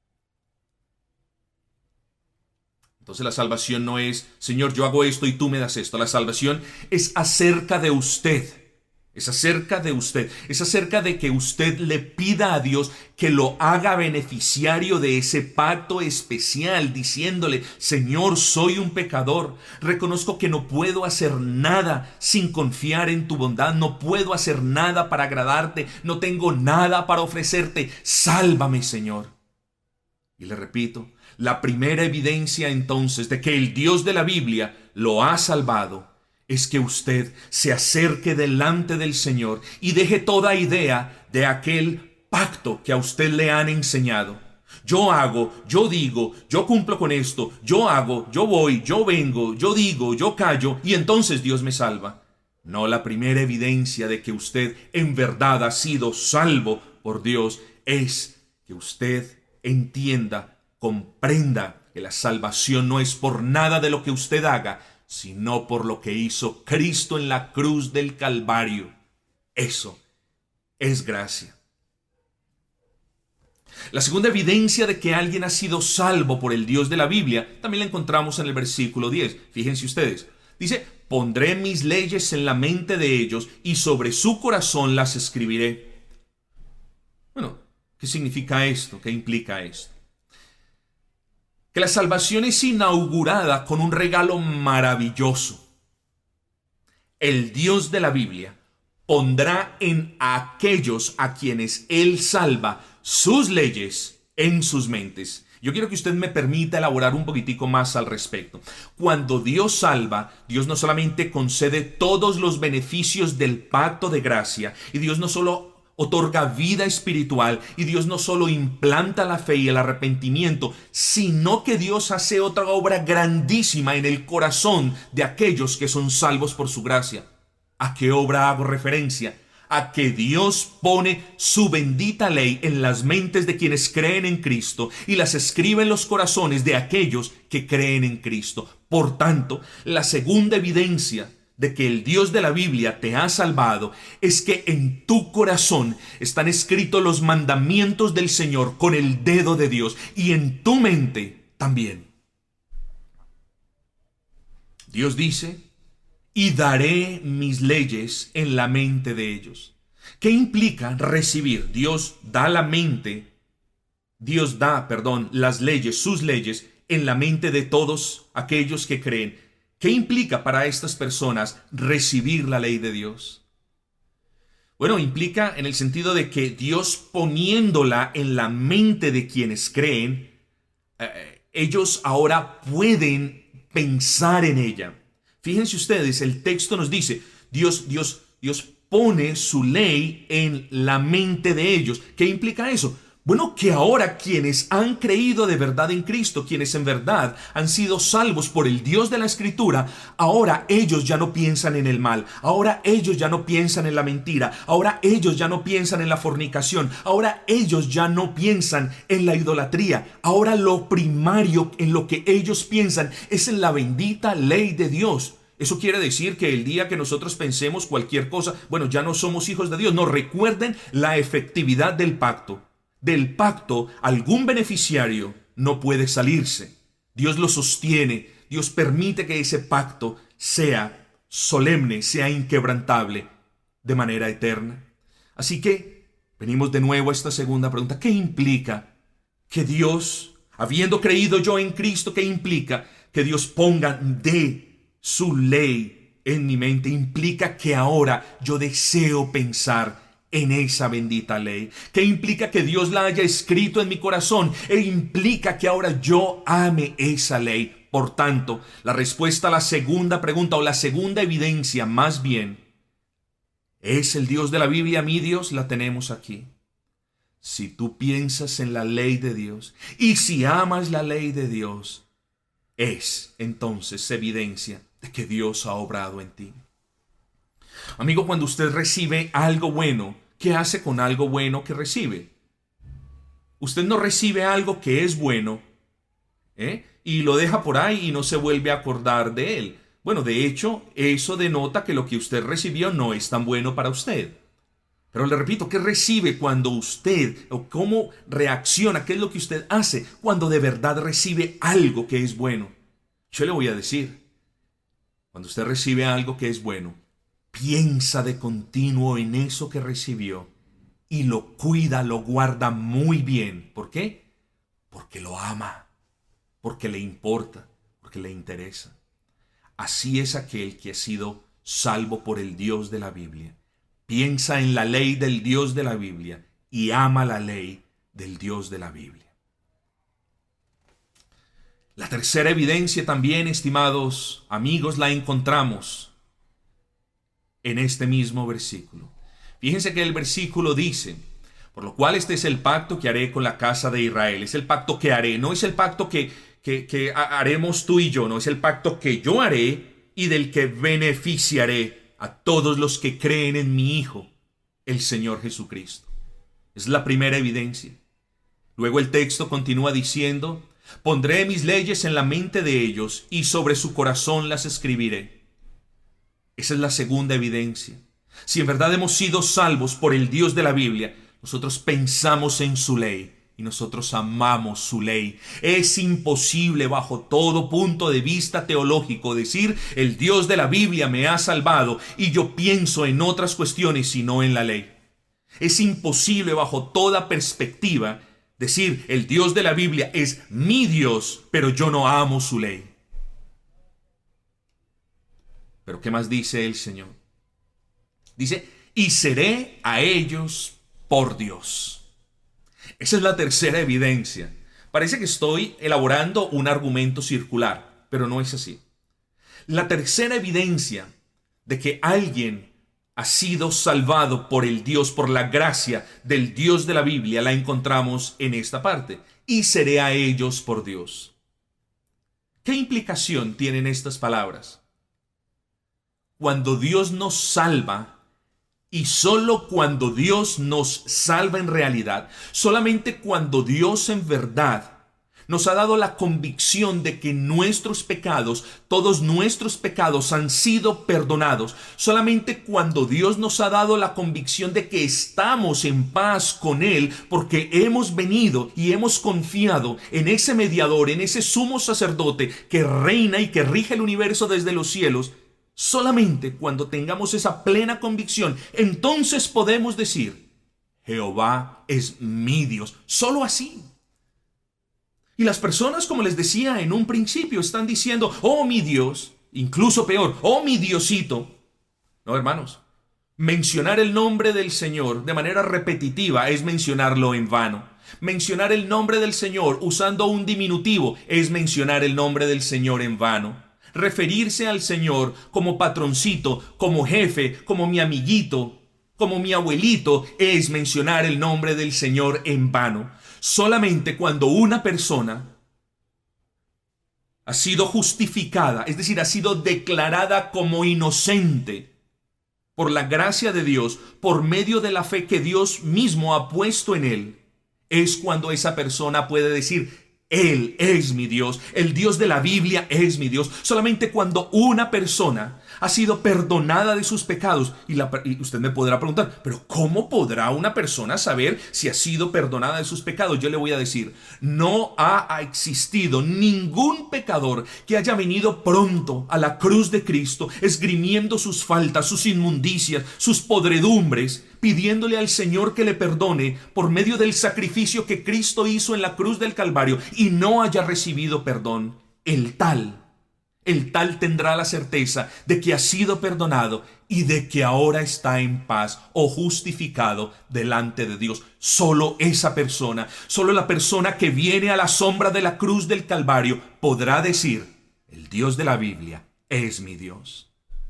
Entonces la salvación no es: Señor, yo hago esto y tú me das esto. La salvación es acerca de usted. Es acerca de usted. Es acerca de que usted le pida a Dios que lo haga beneficiario de ese pacto especial, diciéndole: Señor, soy un pecador. Reconozco que no puedo hacer nada sin confiar en tu bondad. No puedo hacer nada para agradarte. No tengo nada para ofrecerte. Sálvame, Señor. Y le repito, la primera evidencia entonces de que el Dios de la Biblia lo ha salvado es que usted se acerque delante del Señor y deje toda idea de aquel pacto que a usted le han enseñado. Yo hago, yo digo, yo cumplo con esto, yo hago, yo voy, yo vengo, yo digo, yo callo, y entonces Dios me salva. No, la primera evidencia de que usted en verdad ha sido salvo por Dios es que usted entienda, comprenda que la salvación no es por nada de lo que usted haga, sino por lo que hizo Cristo en la cruz del Calvario. Eso es gracia. La segunda evidencia de que alguien ha sido salvo por el Dios de la Biblia también la encontramos en el versículo 10. Fíjense ustedes. Dice: pondré mis leyes en la mente de ellos y sobre su corazón las escribiré. Bueno, ¿qué significa esto? ¿Qué implica esto? Que la salvación es inaugurada con un regalo maravilloso. El Dios de la Biblia pondrá en aquellos a quienes Él salva sus leyes en sus mentes. Yo quiero que usted me permita elaborar un poquitico más al respecto. Cuando Dios salva, Dios no solamente concede todos los beneficios del pacto de gracia, y Dios no solo otorga vida espiritual y Dios no solo implanta la fe y el arrepentimiento, sino que Dios hace otra obra grandísima en el corazón de aquellos que son salvos por su gracia. ¿A qué obra hago referencia? A que Dios pone su bendita ley en las mentes de quienes creen en Cristo y las escribe en los corazones de aquellos que creen en Cristo. Por tanto, la segunda evidencia de que el Dios de la Biblia te ha salvado es que en tu corazón están escritos los mandamientos del Señor con el dedo de Dios y en tu mente también. Dios dice: y daré mis leyes en la mente de ellos. ¿Qué implica recibir? Dios da las leyes, sus leyes, en la mente de todos aquellos que creen. ¿Qué implica para estas personas recibir la ley de Dios? Bueno, implica en el sentido de que Dios, poniéndola en la mente de quienes creen, ellos ahora pueden pensar en ella. Fíjense ustedes, el texto nos dice, Dios pone su ley en la mente de ellos. ¿Qué implica eso? Bueno, que ahora quienes han creído de verdad en Cristo, quienes en verdad han sido salvos por el Dios de la Escritura, ahora ellos ya no piensan en el mal, ahora ellos ya no piensan en la mentira, ahora ellos ya no piensan en la fornicación, ahora ellos ya no piensan en la idolatría, ahora lo primario en lo que ellos piensan es en la bendita ley de Dios. Eso quiere decir que el día que nosotros pensemos cualquier cosa, bueno, ya no somos hijos de Dios. No, recuerden la efectividad del pacto. Del pacto, algún beneficiario no puede salirse. Dios lo sostiene. Dios permite que ese pacto sea solemne, sea inquebrantable, de manera eterna. Así que venimos de nuevo a esta segunda pregunta. ¿Qué implica que Dios, habiendo creído yo en Cristo, qué implica que Dios ponga de su ley en mi mente? Implica que ahora yo deseo pensar en esa bendita ley. ¿Qué implica que Dios la haya escrito en mi corazón? E implica que ahora yo ame esa ley. Por tanto, la respuesta a la segunda pregunta, o la segunda evidencia más bien, ¿es el Dios de la Biblia mi Dios? La tenemos aquí. Si tú piensas en la ley de Dios y si amas la ley de Dios, es entonces evidencia de que Dios ha obrado en ti. Amigo, cuando usted recibe algo bueno, ¿qué hace con algo bueno que recibe? Usted no recibe algo que es bueno, y lo deja por ahí y no se vuelve a acordar de él. Bueno, de hecho, eso denota que lo que usted recibió no es tan bueno para usted. Pero le repito, ¿qué recibe cuando usted, o cómo reacciona, qué es lo que usted hace cuando de verdad recibe algo que es bueno? Yo le voy a decir, cuando usted recibe algo que es bueno, piensa de continuo en eso que recibió y lo cuida, lo guarda muy bien. ¿Por qué? Porque lo ama, porque le importa, porque le interesa. Así es aquel que ha sido salvo por el Dios de la Biblia. Piensa en la ley del Dios de la Biblia y ama la ley del Dios de la Biblia. La tercera evidencia también, estimados amigos, la encontramos en este mismo versículo. Fíjense que el versículo dice: por lo cual este es el pacto que haré con la casa de Israel. Es el pacto que haré, no es el pacto que haremos tú y yo, no, es el pacto que yo haré y del que beneficiaré a todos los que creen en mi Hijo, el Señor Jesucristo. Es la primera evidencia. Luego el texto continúa diciendo: pondré mis leyes en la mente de ellos y sobre su corazón las escribiré. Esa es la segunda evidencia. Si en verdad hemos sido salvos por el Dios de la Biblia, nosotros pensamos en su ley y nosotros amamos su ley. Es imposible bajo todo punto de vista teológico decir: el Dios de la Biblia me ha salvado y yo pienso en otras cuestiones y no en la ley. Es imposible bajo toda perspectiva decir: el Dios de la Biblia es mi Dios, pero yo no amo su ley. Pero ¿qué más dice el Señor? Dice: y seré a ellos por Dios. Esa es la tercera evidencia. Parece que estoy elaborando un argumento circular, pero no es así. La tercera evidencia de que alguien ha sido salvado por el Dios, por la gracia del Dios de la Biblia, la encontramos en esta parte. Y seré a ellos por Dios. ¿Qué implicación tienen estas palabras? Cuando Dios nos salva, y solo cuando Dios nos salva en realidad, solamente cuando Dios en verdad nos ha dado la convicción de que nuestros pecados, todos nuestros pecados han sido perdonados. Solamente cuando Dios nos ha dado la convicción de que estamos en paz con Él, porque hemos venido y hemos confiado en ese mediador, en ese sumo sacerdote que reina y que rige el universo desde los cielos. Solamente cuando tengamos esa plena convicción, entonces podemos decir, Jehová es mi Dios. Solo así. Y las personas, como les decía en un principio, están diciendo, oh mi Dios, incluso peor, oh mi Diosito. No, hermanos, mencionar el nombre del Señor de manera repetitiva es mencionarlo en vano. Mencionar el nombre del Señor usando un diminutivo es mencionar el nombre del Señor en vano. Referirse al Señor como patroncito, como jefe, como mi amiguito, como mi abuelito, es mencionar el nombre del Señor en vano. Solamente cuando una persona ha sido justificada, es decir, ha sido declarada como inocente por la gracia de Dios, por medio de la fe que Dios mismo ha puesto en él, es cuando esa persona puede decir, Él es mi Dios, el Dios de la Biblia es mi Dios. Solamente cuando una persona ha sido perdonada de sus pecados, y usted me podrá preguntar, pero ¿cómo podrá una persona saber si ha sido perdonada de sus pecados? Yo le voy a decir, no ha existido ningún pecador que haya venido pronto a la cruz de Cristo, esgrimiendo sus faltas, sus inmundicias, sus podredumbres, pidiéndole al Señor que le perdone por medio del sacrificio que Cristo hizo en la cruz del Calvario y no haya recibido perdón. El tal tendrá la certeza de que ha sido perdonado y de que ahora está en paz o justificado delante de Dios. Solo esa persona, solo la persona que viene a la sombra de la cruz del Calvario podrá decir, el Dios de la Biblia es mi Dios.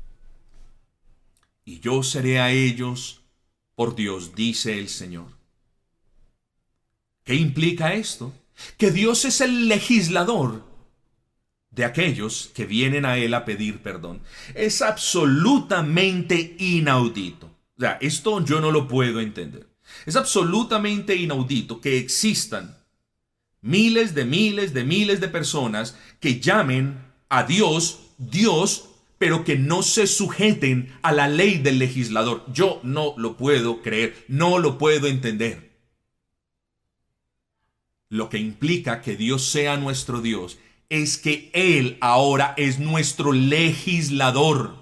Y yo seré a ellos por Dios, dice el Señor. ¿Qué implica esto? Que Dios es el legislador de aquellos que vienen a Él a pedir perdón. Es absolutamente inaudito. O sea, esto yo no lo puedo entender. Es absolutamente inaudito que existan miles de personas que llamen a Dios, Dios, pero que no se sujeten a la ley del legislador. Yo no lo puedo creer, no lo puedo entender. Lo que implica que Dios sea nuestro Dios es que Él ahora es nuestro legislador.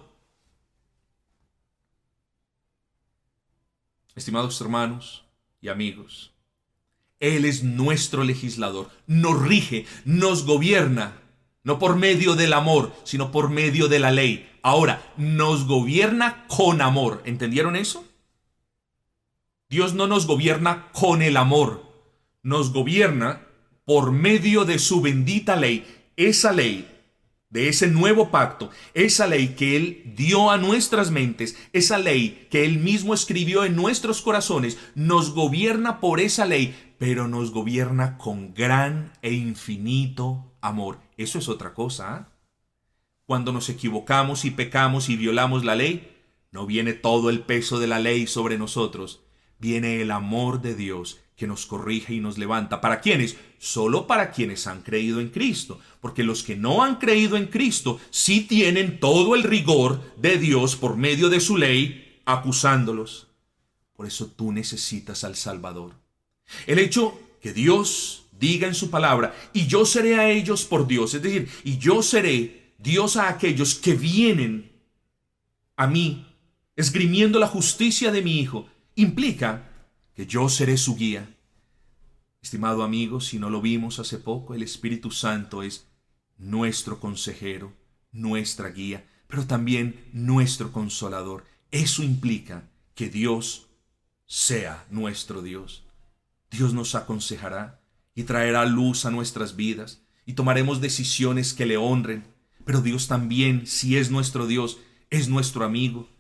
Estimados hermanos y amigos, Él es nuestro legislador, nos rige, nos gobierna. No por medio del amor, sino por medio de la ley. Ahora, nos gobierna con amor. ¿Entendieron eso? Dios no nos gobierna con el amor. Nos gobierna por medio de su bendita ley. Esa ley, de ese nuevo pacto, esa ley que Él dio a nuestras mentes, esa ley que Él mismo escribió en nuestros corazones, nos gobierna por esa ley, pero nos gobierna con gran e infinito amor. Eso es otra cosa, ¿eh? Cuando nos equivocamos y pecamos y violamos la ley, no viene todo el peso de la ley sobre nosotros. Viene el amor de Dios que nos corrige y nos levanta. ¿Para quiénes? Solo para quienes han creído en Cristo. Porque los que no han creído en Cristo sí tienen todo el rigor de Dios por medio de su ley acusándolos. Por eso tú necesitas al Salvador. El hecho que Dios diga en su palabra, y yo seré a ellos por Dios, es decir, y yo seré Dios a aquellos que vienen a mí, esgrimiendo la justicia de mi Hijo, implica que yo seré su guía. Estimado amigo, si no lo vimos hace poco, el Espíritu Santo es nuestro consejero, nuestra guía, pero también nuestro consolador. Eso implica que Dios sea nuestro Dios. Dios nos aconsejará y traerá luz a nuestras vidas y tomaremos decisiones que le honren. Pero Dios también, si es nuestro Dios, es nuestro amigo.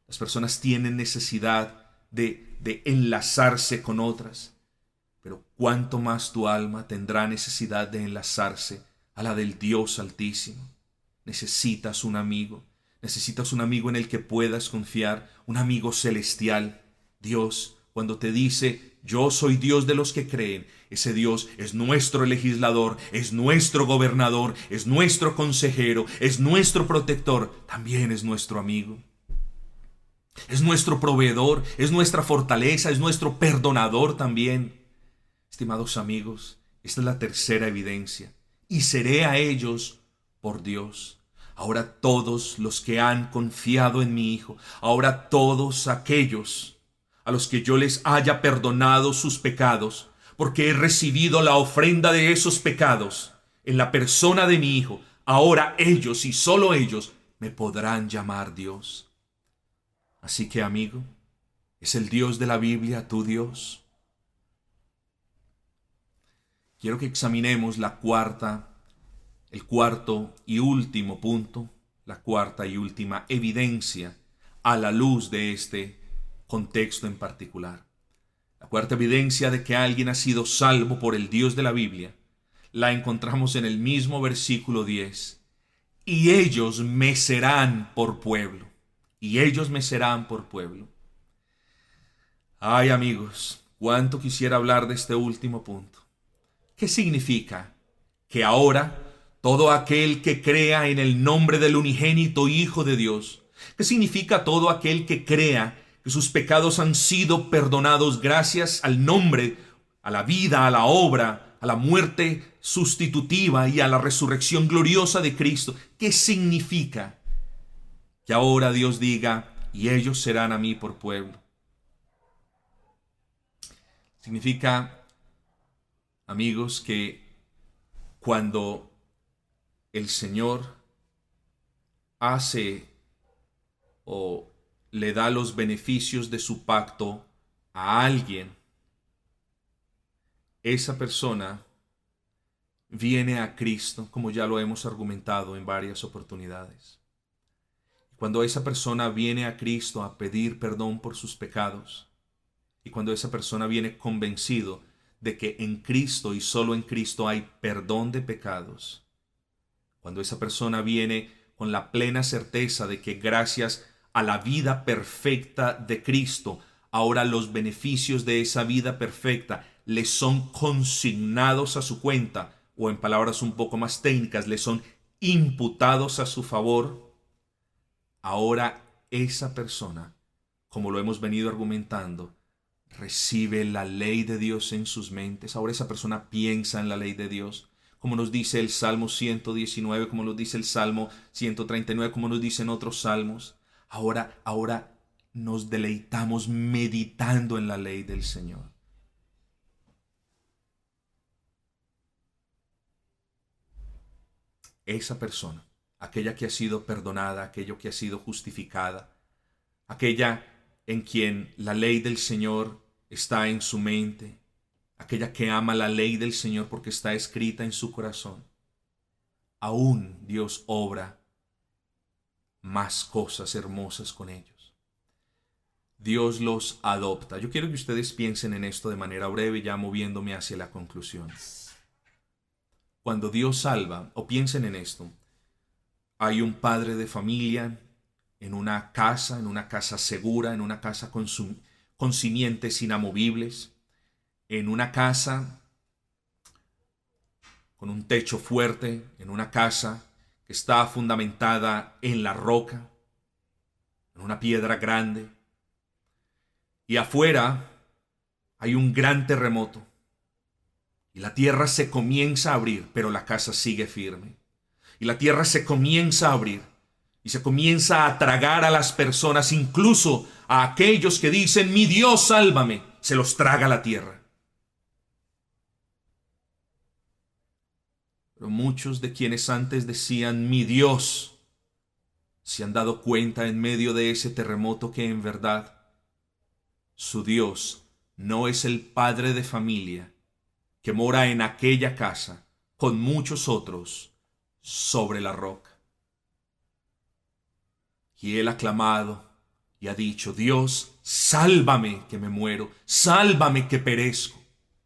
Las personas tienen necesidad de enlazarse con otras, pero cuánto más tu alma tendrá necesidad de enlazarse a la del Dios Altísimo. Necesitas un amigo en el que puedas confiar, un amigo celestial. Dios, cuando te dice, yo soy Dios de los que creen, ese Dios es nuestro legislador, es nuestro gobernador, es nuestro consejero, es nuestro protector, también es nuestro amigo. Es nuestro proveedor, es nuestra fortaleza, es nuestro perdonador también. Estimados amigos, esta es la tercera evidencia. Y seré a ellos por Dios. Ahora todos los que han confiado en mi Hijo, ahora todos aquellos a los que yo les haya perdonado sus pecados, porque he recibido la ofrenda de esos pecados en la persona de mi Hijo, ahora ellos y solo ellos me podrán llamar Dios. Así que, amigo, ¿es el Dios de la Biblia tu Dios? Quiero que examinemos el cuarto y último punto, la cuarta y última evidencia a la luz de este contexto en particular. La cuarta evidencia de que alguien ha sido salvo por el Dios de la Biblia la encontramos en el mismo versículo 10. Y ellos me serán por pueblo. Y ellos me serán por pueblo. Ay, amigos, cuánto quisiera hablar de este último punto. ¿Qué significa? Que ahora todo aquel que crea en el nombre del unigénito Hijo de Dios. ¿Qué significa todo aquel que crea que sus pecados han sido perdonados gracias al nombre, a la vida, a la obra, a la muerte sustitutiva y a la resurrección gloriosa de Cristo? ¿Qué significa? Que ahora Dios diga, y ellos serán a mí por pueblo. Significa, amigos, que cuando el Señor hace o le da los beneficios de su pacto a alguien, esa persona viene a Cristo, como ya lo hemos argumentado en varias oportunidades. Cuando esa persona viene a Cristo a pedir perdón por sus pecados, y cuando esa persona viene convencido de que en Cristo y solo en Cristo hay perdón de pecados, cuando esa persona viene con la plena certeza de que gracias a la vida perfecta de Cristo, ahora los beneficios de esa vida perfecta le son consignados a su cuenta, o en palabras un poco más técnicas, le son imputados a su favor, ahora esa persona, como lo hemos venido argumentando, recibe la ley de Dios en sus mentes. Ahora esa persona piensa en la ley de Dios, como nos dice el Salmo 119, como nos dice el Salmo 139, como nos dicen otros salmos. Ahora nos deleitamos meditando en la ley del Señor. Esa persona, aquella que ha sido perdonada, aquella que ha sido justificada, aquella en quien la ley del Señor está en su mente, aquella que ama la ley del Señor porque está escrita en su corazón, aún Dios obra más cosas hermosas con ellos. Dios los adopta. Yo quiero que ustedes piensen en esto de manera breve, ya moviéndome hacia la conclusión. Cuando Dios salva, o piensen en esto, hay un padre de familia en una casa segura, en una casa con simientes inamovibles, en una casa con un techo fuerte, en una casa que está fundamentada en la roca, en una piedra grande, y afuera hay un gran terremoto, y la tierra se comienza a abrir, pero la casa sigue firme, y la tierra se comienza a abrir, y se comienza a tragar a las personas, incluso a aquellos que dicen, mi Dios, sálvame, se los traga la tierra. Pero muchos de quienes antes decían, mi Dios, se han dado cuenta en medio de ese terremoto que en verdad su Dios no es el padre de familia que mora en aquella casa con muchos otros sobre la roca. Y él ha clamado, y ha dicho: Dios, sálvame que me muero, sálvame que perezco.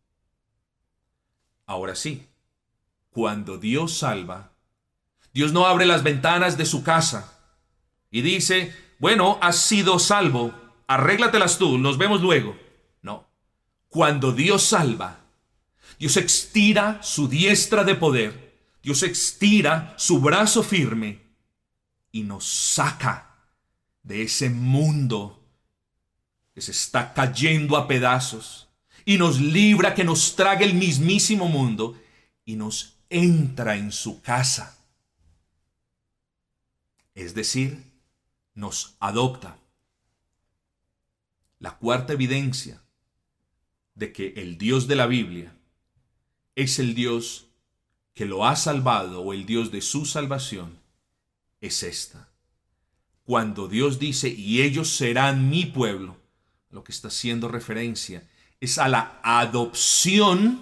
Ahora sí, cuando Dios salva, Dios no abre las ventanas de su casa y dice: bueno, has sido salvo, arréglatelas tú, nos vemos luego. No, cuando Dios salva, Dios estira su diestra de poder, Dios estira su brazo firme y nos saca de ese mundo que se está cayendo a pedazos y nos libra que nos trague el mismísimo mundo y nos entra en su casa. Es decir, nos adopta. La cuarta evidencia de que el Dios de la Biblia es el Dios que lo ha salvado o el Dios de su salvación es esta. Cuando Dios dice: y ellos serán mi pueblo, lo que está haciendo referencia es a la adopción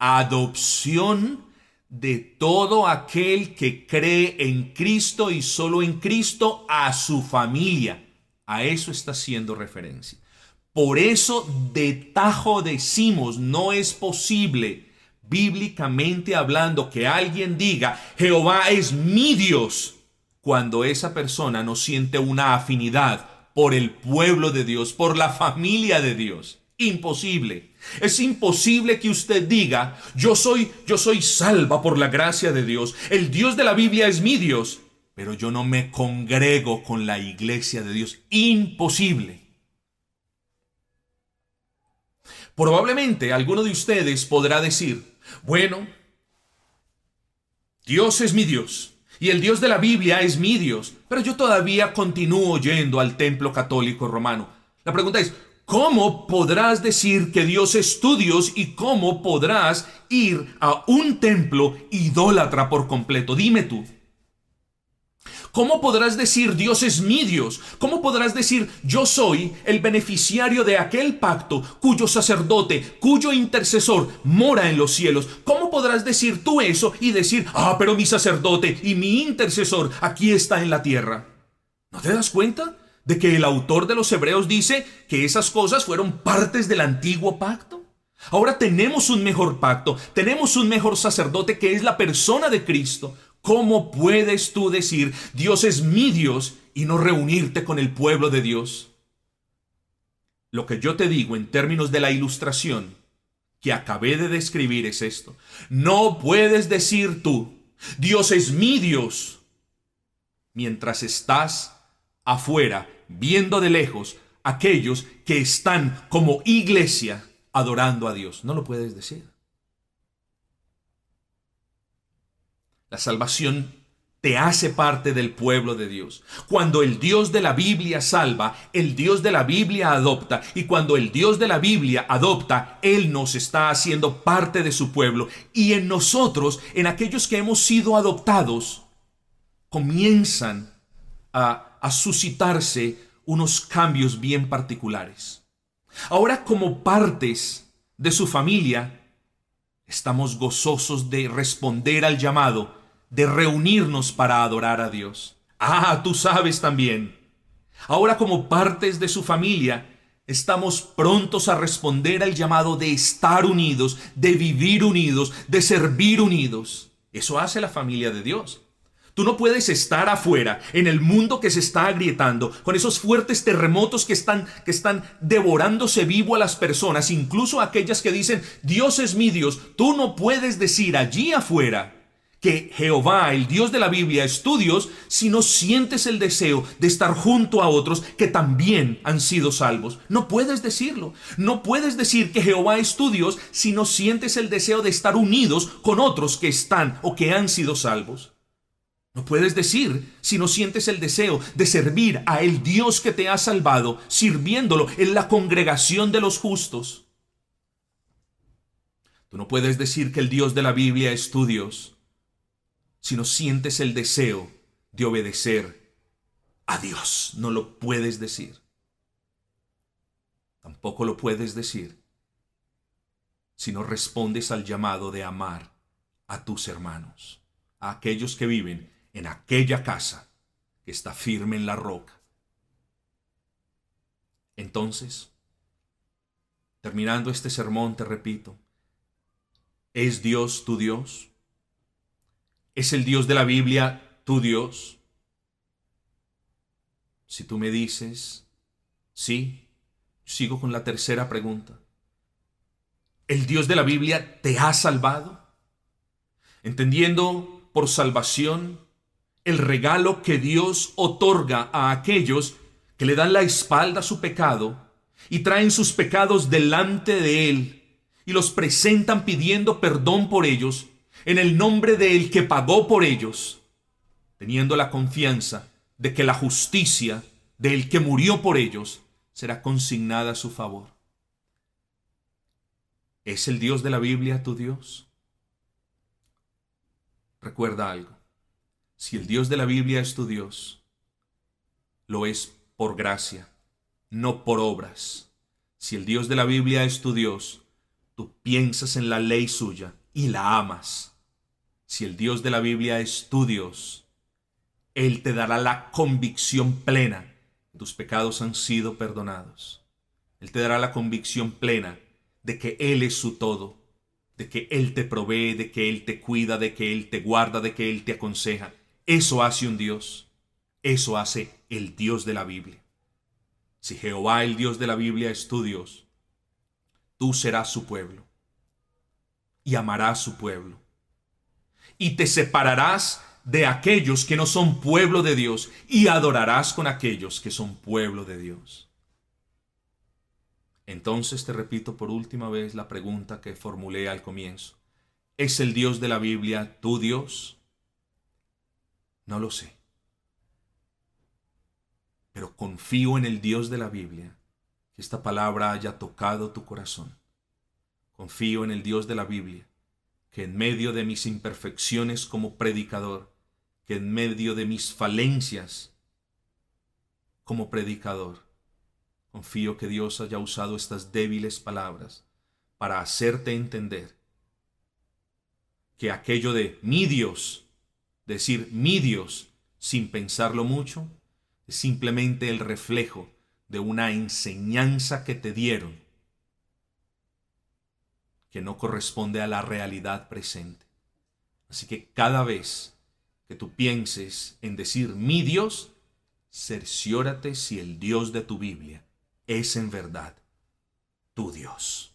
de todo aquel que cree en Cristo y solo en Cristo, a su familia. A eso está haciendo referencia. Por eso de tajo decimos: no es posible, bíblicamente hablando, que alguien diga: Jehová es mi Dios, cuando esa persona no siente una afinidad por el pueblo de Dios, por la familia de Dios. Imposible. Es imposible que usted diga: yo soy salva por la gracia de Dios, el Dios de la Biblia es mi Dios, pero yo no me congrego con la iglesia de Dios. Imposible. Probablemente alguno de ustedes podrá decir: bueno, Dios es mi Dios y el Dios de la Biblia es mi Dios, pero yo todavía continúo yendo al templo católico romano. La pregunta es: ¿cómo podrás decir que Dios es tu Dios y cómo podrás ir a un templo idólatra por completo? Dime tú. ¿Cómo podrás decir: Dios es mi Dios? ¿Cómo podrás decir: yo soy el beneficiario de aquel pacto cuyo sacerdote, cuyo intercesor mora en los cielos? ¿Cómo podrás decir tú eso y decir: pero mi sacerdote y mi intercesor aquí está en la tierra? ¿No te das cuenta de que el autor de los Hebreos dice que esas cosas fueron partes del antiguo pacto? Ahora tenemos un mejor pacto, tenemos un mejor sacerdote que es la persona de Cristo. ¿Cómo puedes tú decir: Dios es mi Dios, y no reunirte con el pueblo de Dios? Lo que yo te digo en términos de la ilustración que acabé de describir es esto: no puedes decir tú: Dios es mi Dios, mientras estás afuera viendo de lejos aquellos que están como iglesia adorando a Dios. No lo puedes decir. La salvación te hace parte del pueblo de Dios. Cuando el Dios de la Biblia salva, el Dios de la Biblia adopta. Y cuando el Dios de la Biblia adopta, Él nos está haciendo parte de su pueblo. Y en nosotros, en aquellos que hemos sido adoptados, comienzan a suscitarse unos cambios bien particulares. Ahora, como partes de su familia, estamos gozosos de responder al llamado de reunirnos para adorar a Dios. Tú sabes también. Ahora, como partes de su familia, estamos prontos a responder al llamado de estar unidos, de vivir unidos, de servir unidos. Eso hace la familia de Dios. Tú no puedes estar afuera, en el mundo que se está agrietando, con esos fuertes terremotos que están devorándose vivo a las personas, incluso aquellas que dicen: Dios es mi Dios. Tú no puedes decir allí afuera que Jehová, el Dios de la Biblia, es tu Dios, si no sientes el deseo de estar junto a otros que también han sido salvos. No puedes decirlo. No puedes decir que Jehová es tu Dios si no sientes el deseo de estar unidos con otros que están o que han sido salvos. No puedes decir si no sientes el deseo de servir a el Dios que te ha salvado, sirviéndolo en la congregación de los justos. Tú no puedes decir que el Dios de la Biblia es tu Dios si no sientes el deseo de obedecer a Dios. No lo puedes decir. Tampoco lo puedes decir si no respondes al llamado de amar a tus hermanos, a aquellos que viven en aquella casa que está firme en la roca. Entonces, terminando este sermón, te repito, ¿es Dios tu Dios? ¿Es el Dios de la Biblia tu Dios? Si tú me dices, sí, sigo con la tercera pregunta. ¿El Dios de la Biblia te ha salvado? Entendiendo por salvación el regalo que Dios otorga a aquellos que le dan la espalda a su pecado y traen sus pecados delante de Él y los presentan pidiendo perdón por ellos en el nombre del que pagó por ellos, teniendo la confianza de que la justicia del que murió por ellos será consignada a su favor. ¿Es el Dios de la Biblia tu Dios? Recuerda algo. Si el Dios de la Biblia es tu Dios, lo es por gracia, no por obras. Si el Dios de la Biblia es tu Dios, tú piensas en la ley suya y la amas. Si el Dios de la Biblia es tu Dios, Él te dará la convicción plena que tus pecados han sido perdonados. Él te dará la convicción plena de que Él es su todo, de que Él te provee, de que Él te cuida, de que Él te guarda, de que Él te aconseja. Eso hace un Dios. Eso hace el Dios de la Biblia. Si Jehová, el Dios de la Biblia, es tu Dios, tú serás su pueblo y amarás su pueblo. Y te separarás de aquellos que no son pueblo de Dios y adorarás con aquellos que son pueblo de Dios. Entonces te repito por última vez la pregunta que formulé al comienzo. ¿Es el Dios de la Biblia tu Dios? No lo sé. Pero confío en el Dios de la Biblia, que esta palabra haya tocado tu corazón. Confío en el Dios de la Biblia, que en medio de mis imperfecciones como predicador, que en medio de mis falencias como predicador, confío que Dios haya usado estas débiles palabras para hacerte entender que aquello de mi Dios, decir mi Dios sin pensarlo mucho, es simplemente el reflejo de una enseñanza que te dieron que no corresponde a la realidad presente. Así que cada vez que tú pienses en decir mi Dios, cerciórate si el Dios de tu Biblia es en verdad tu Dios.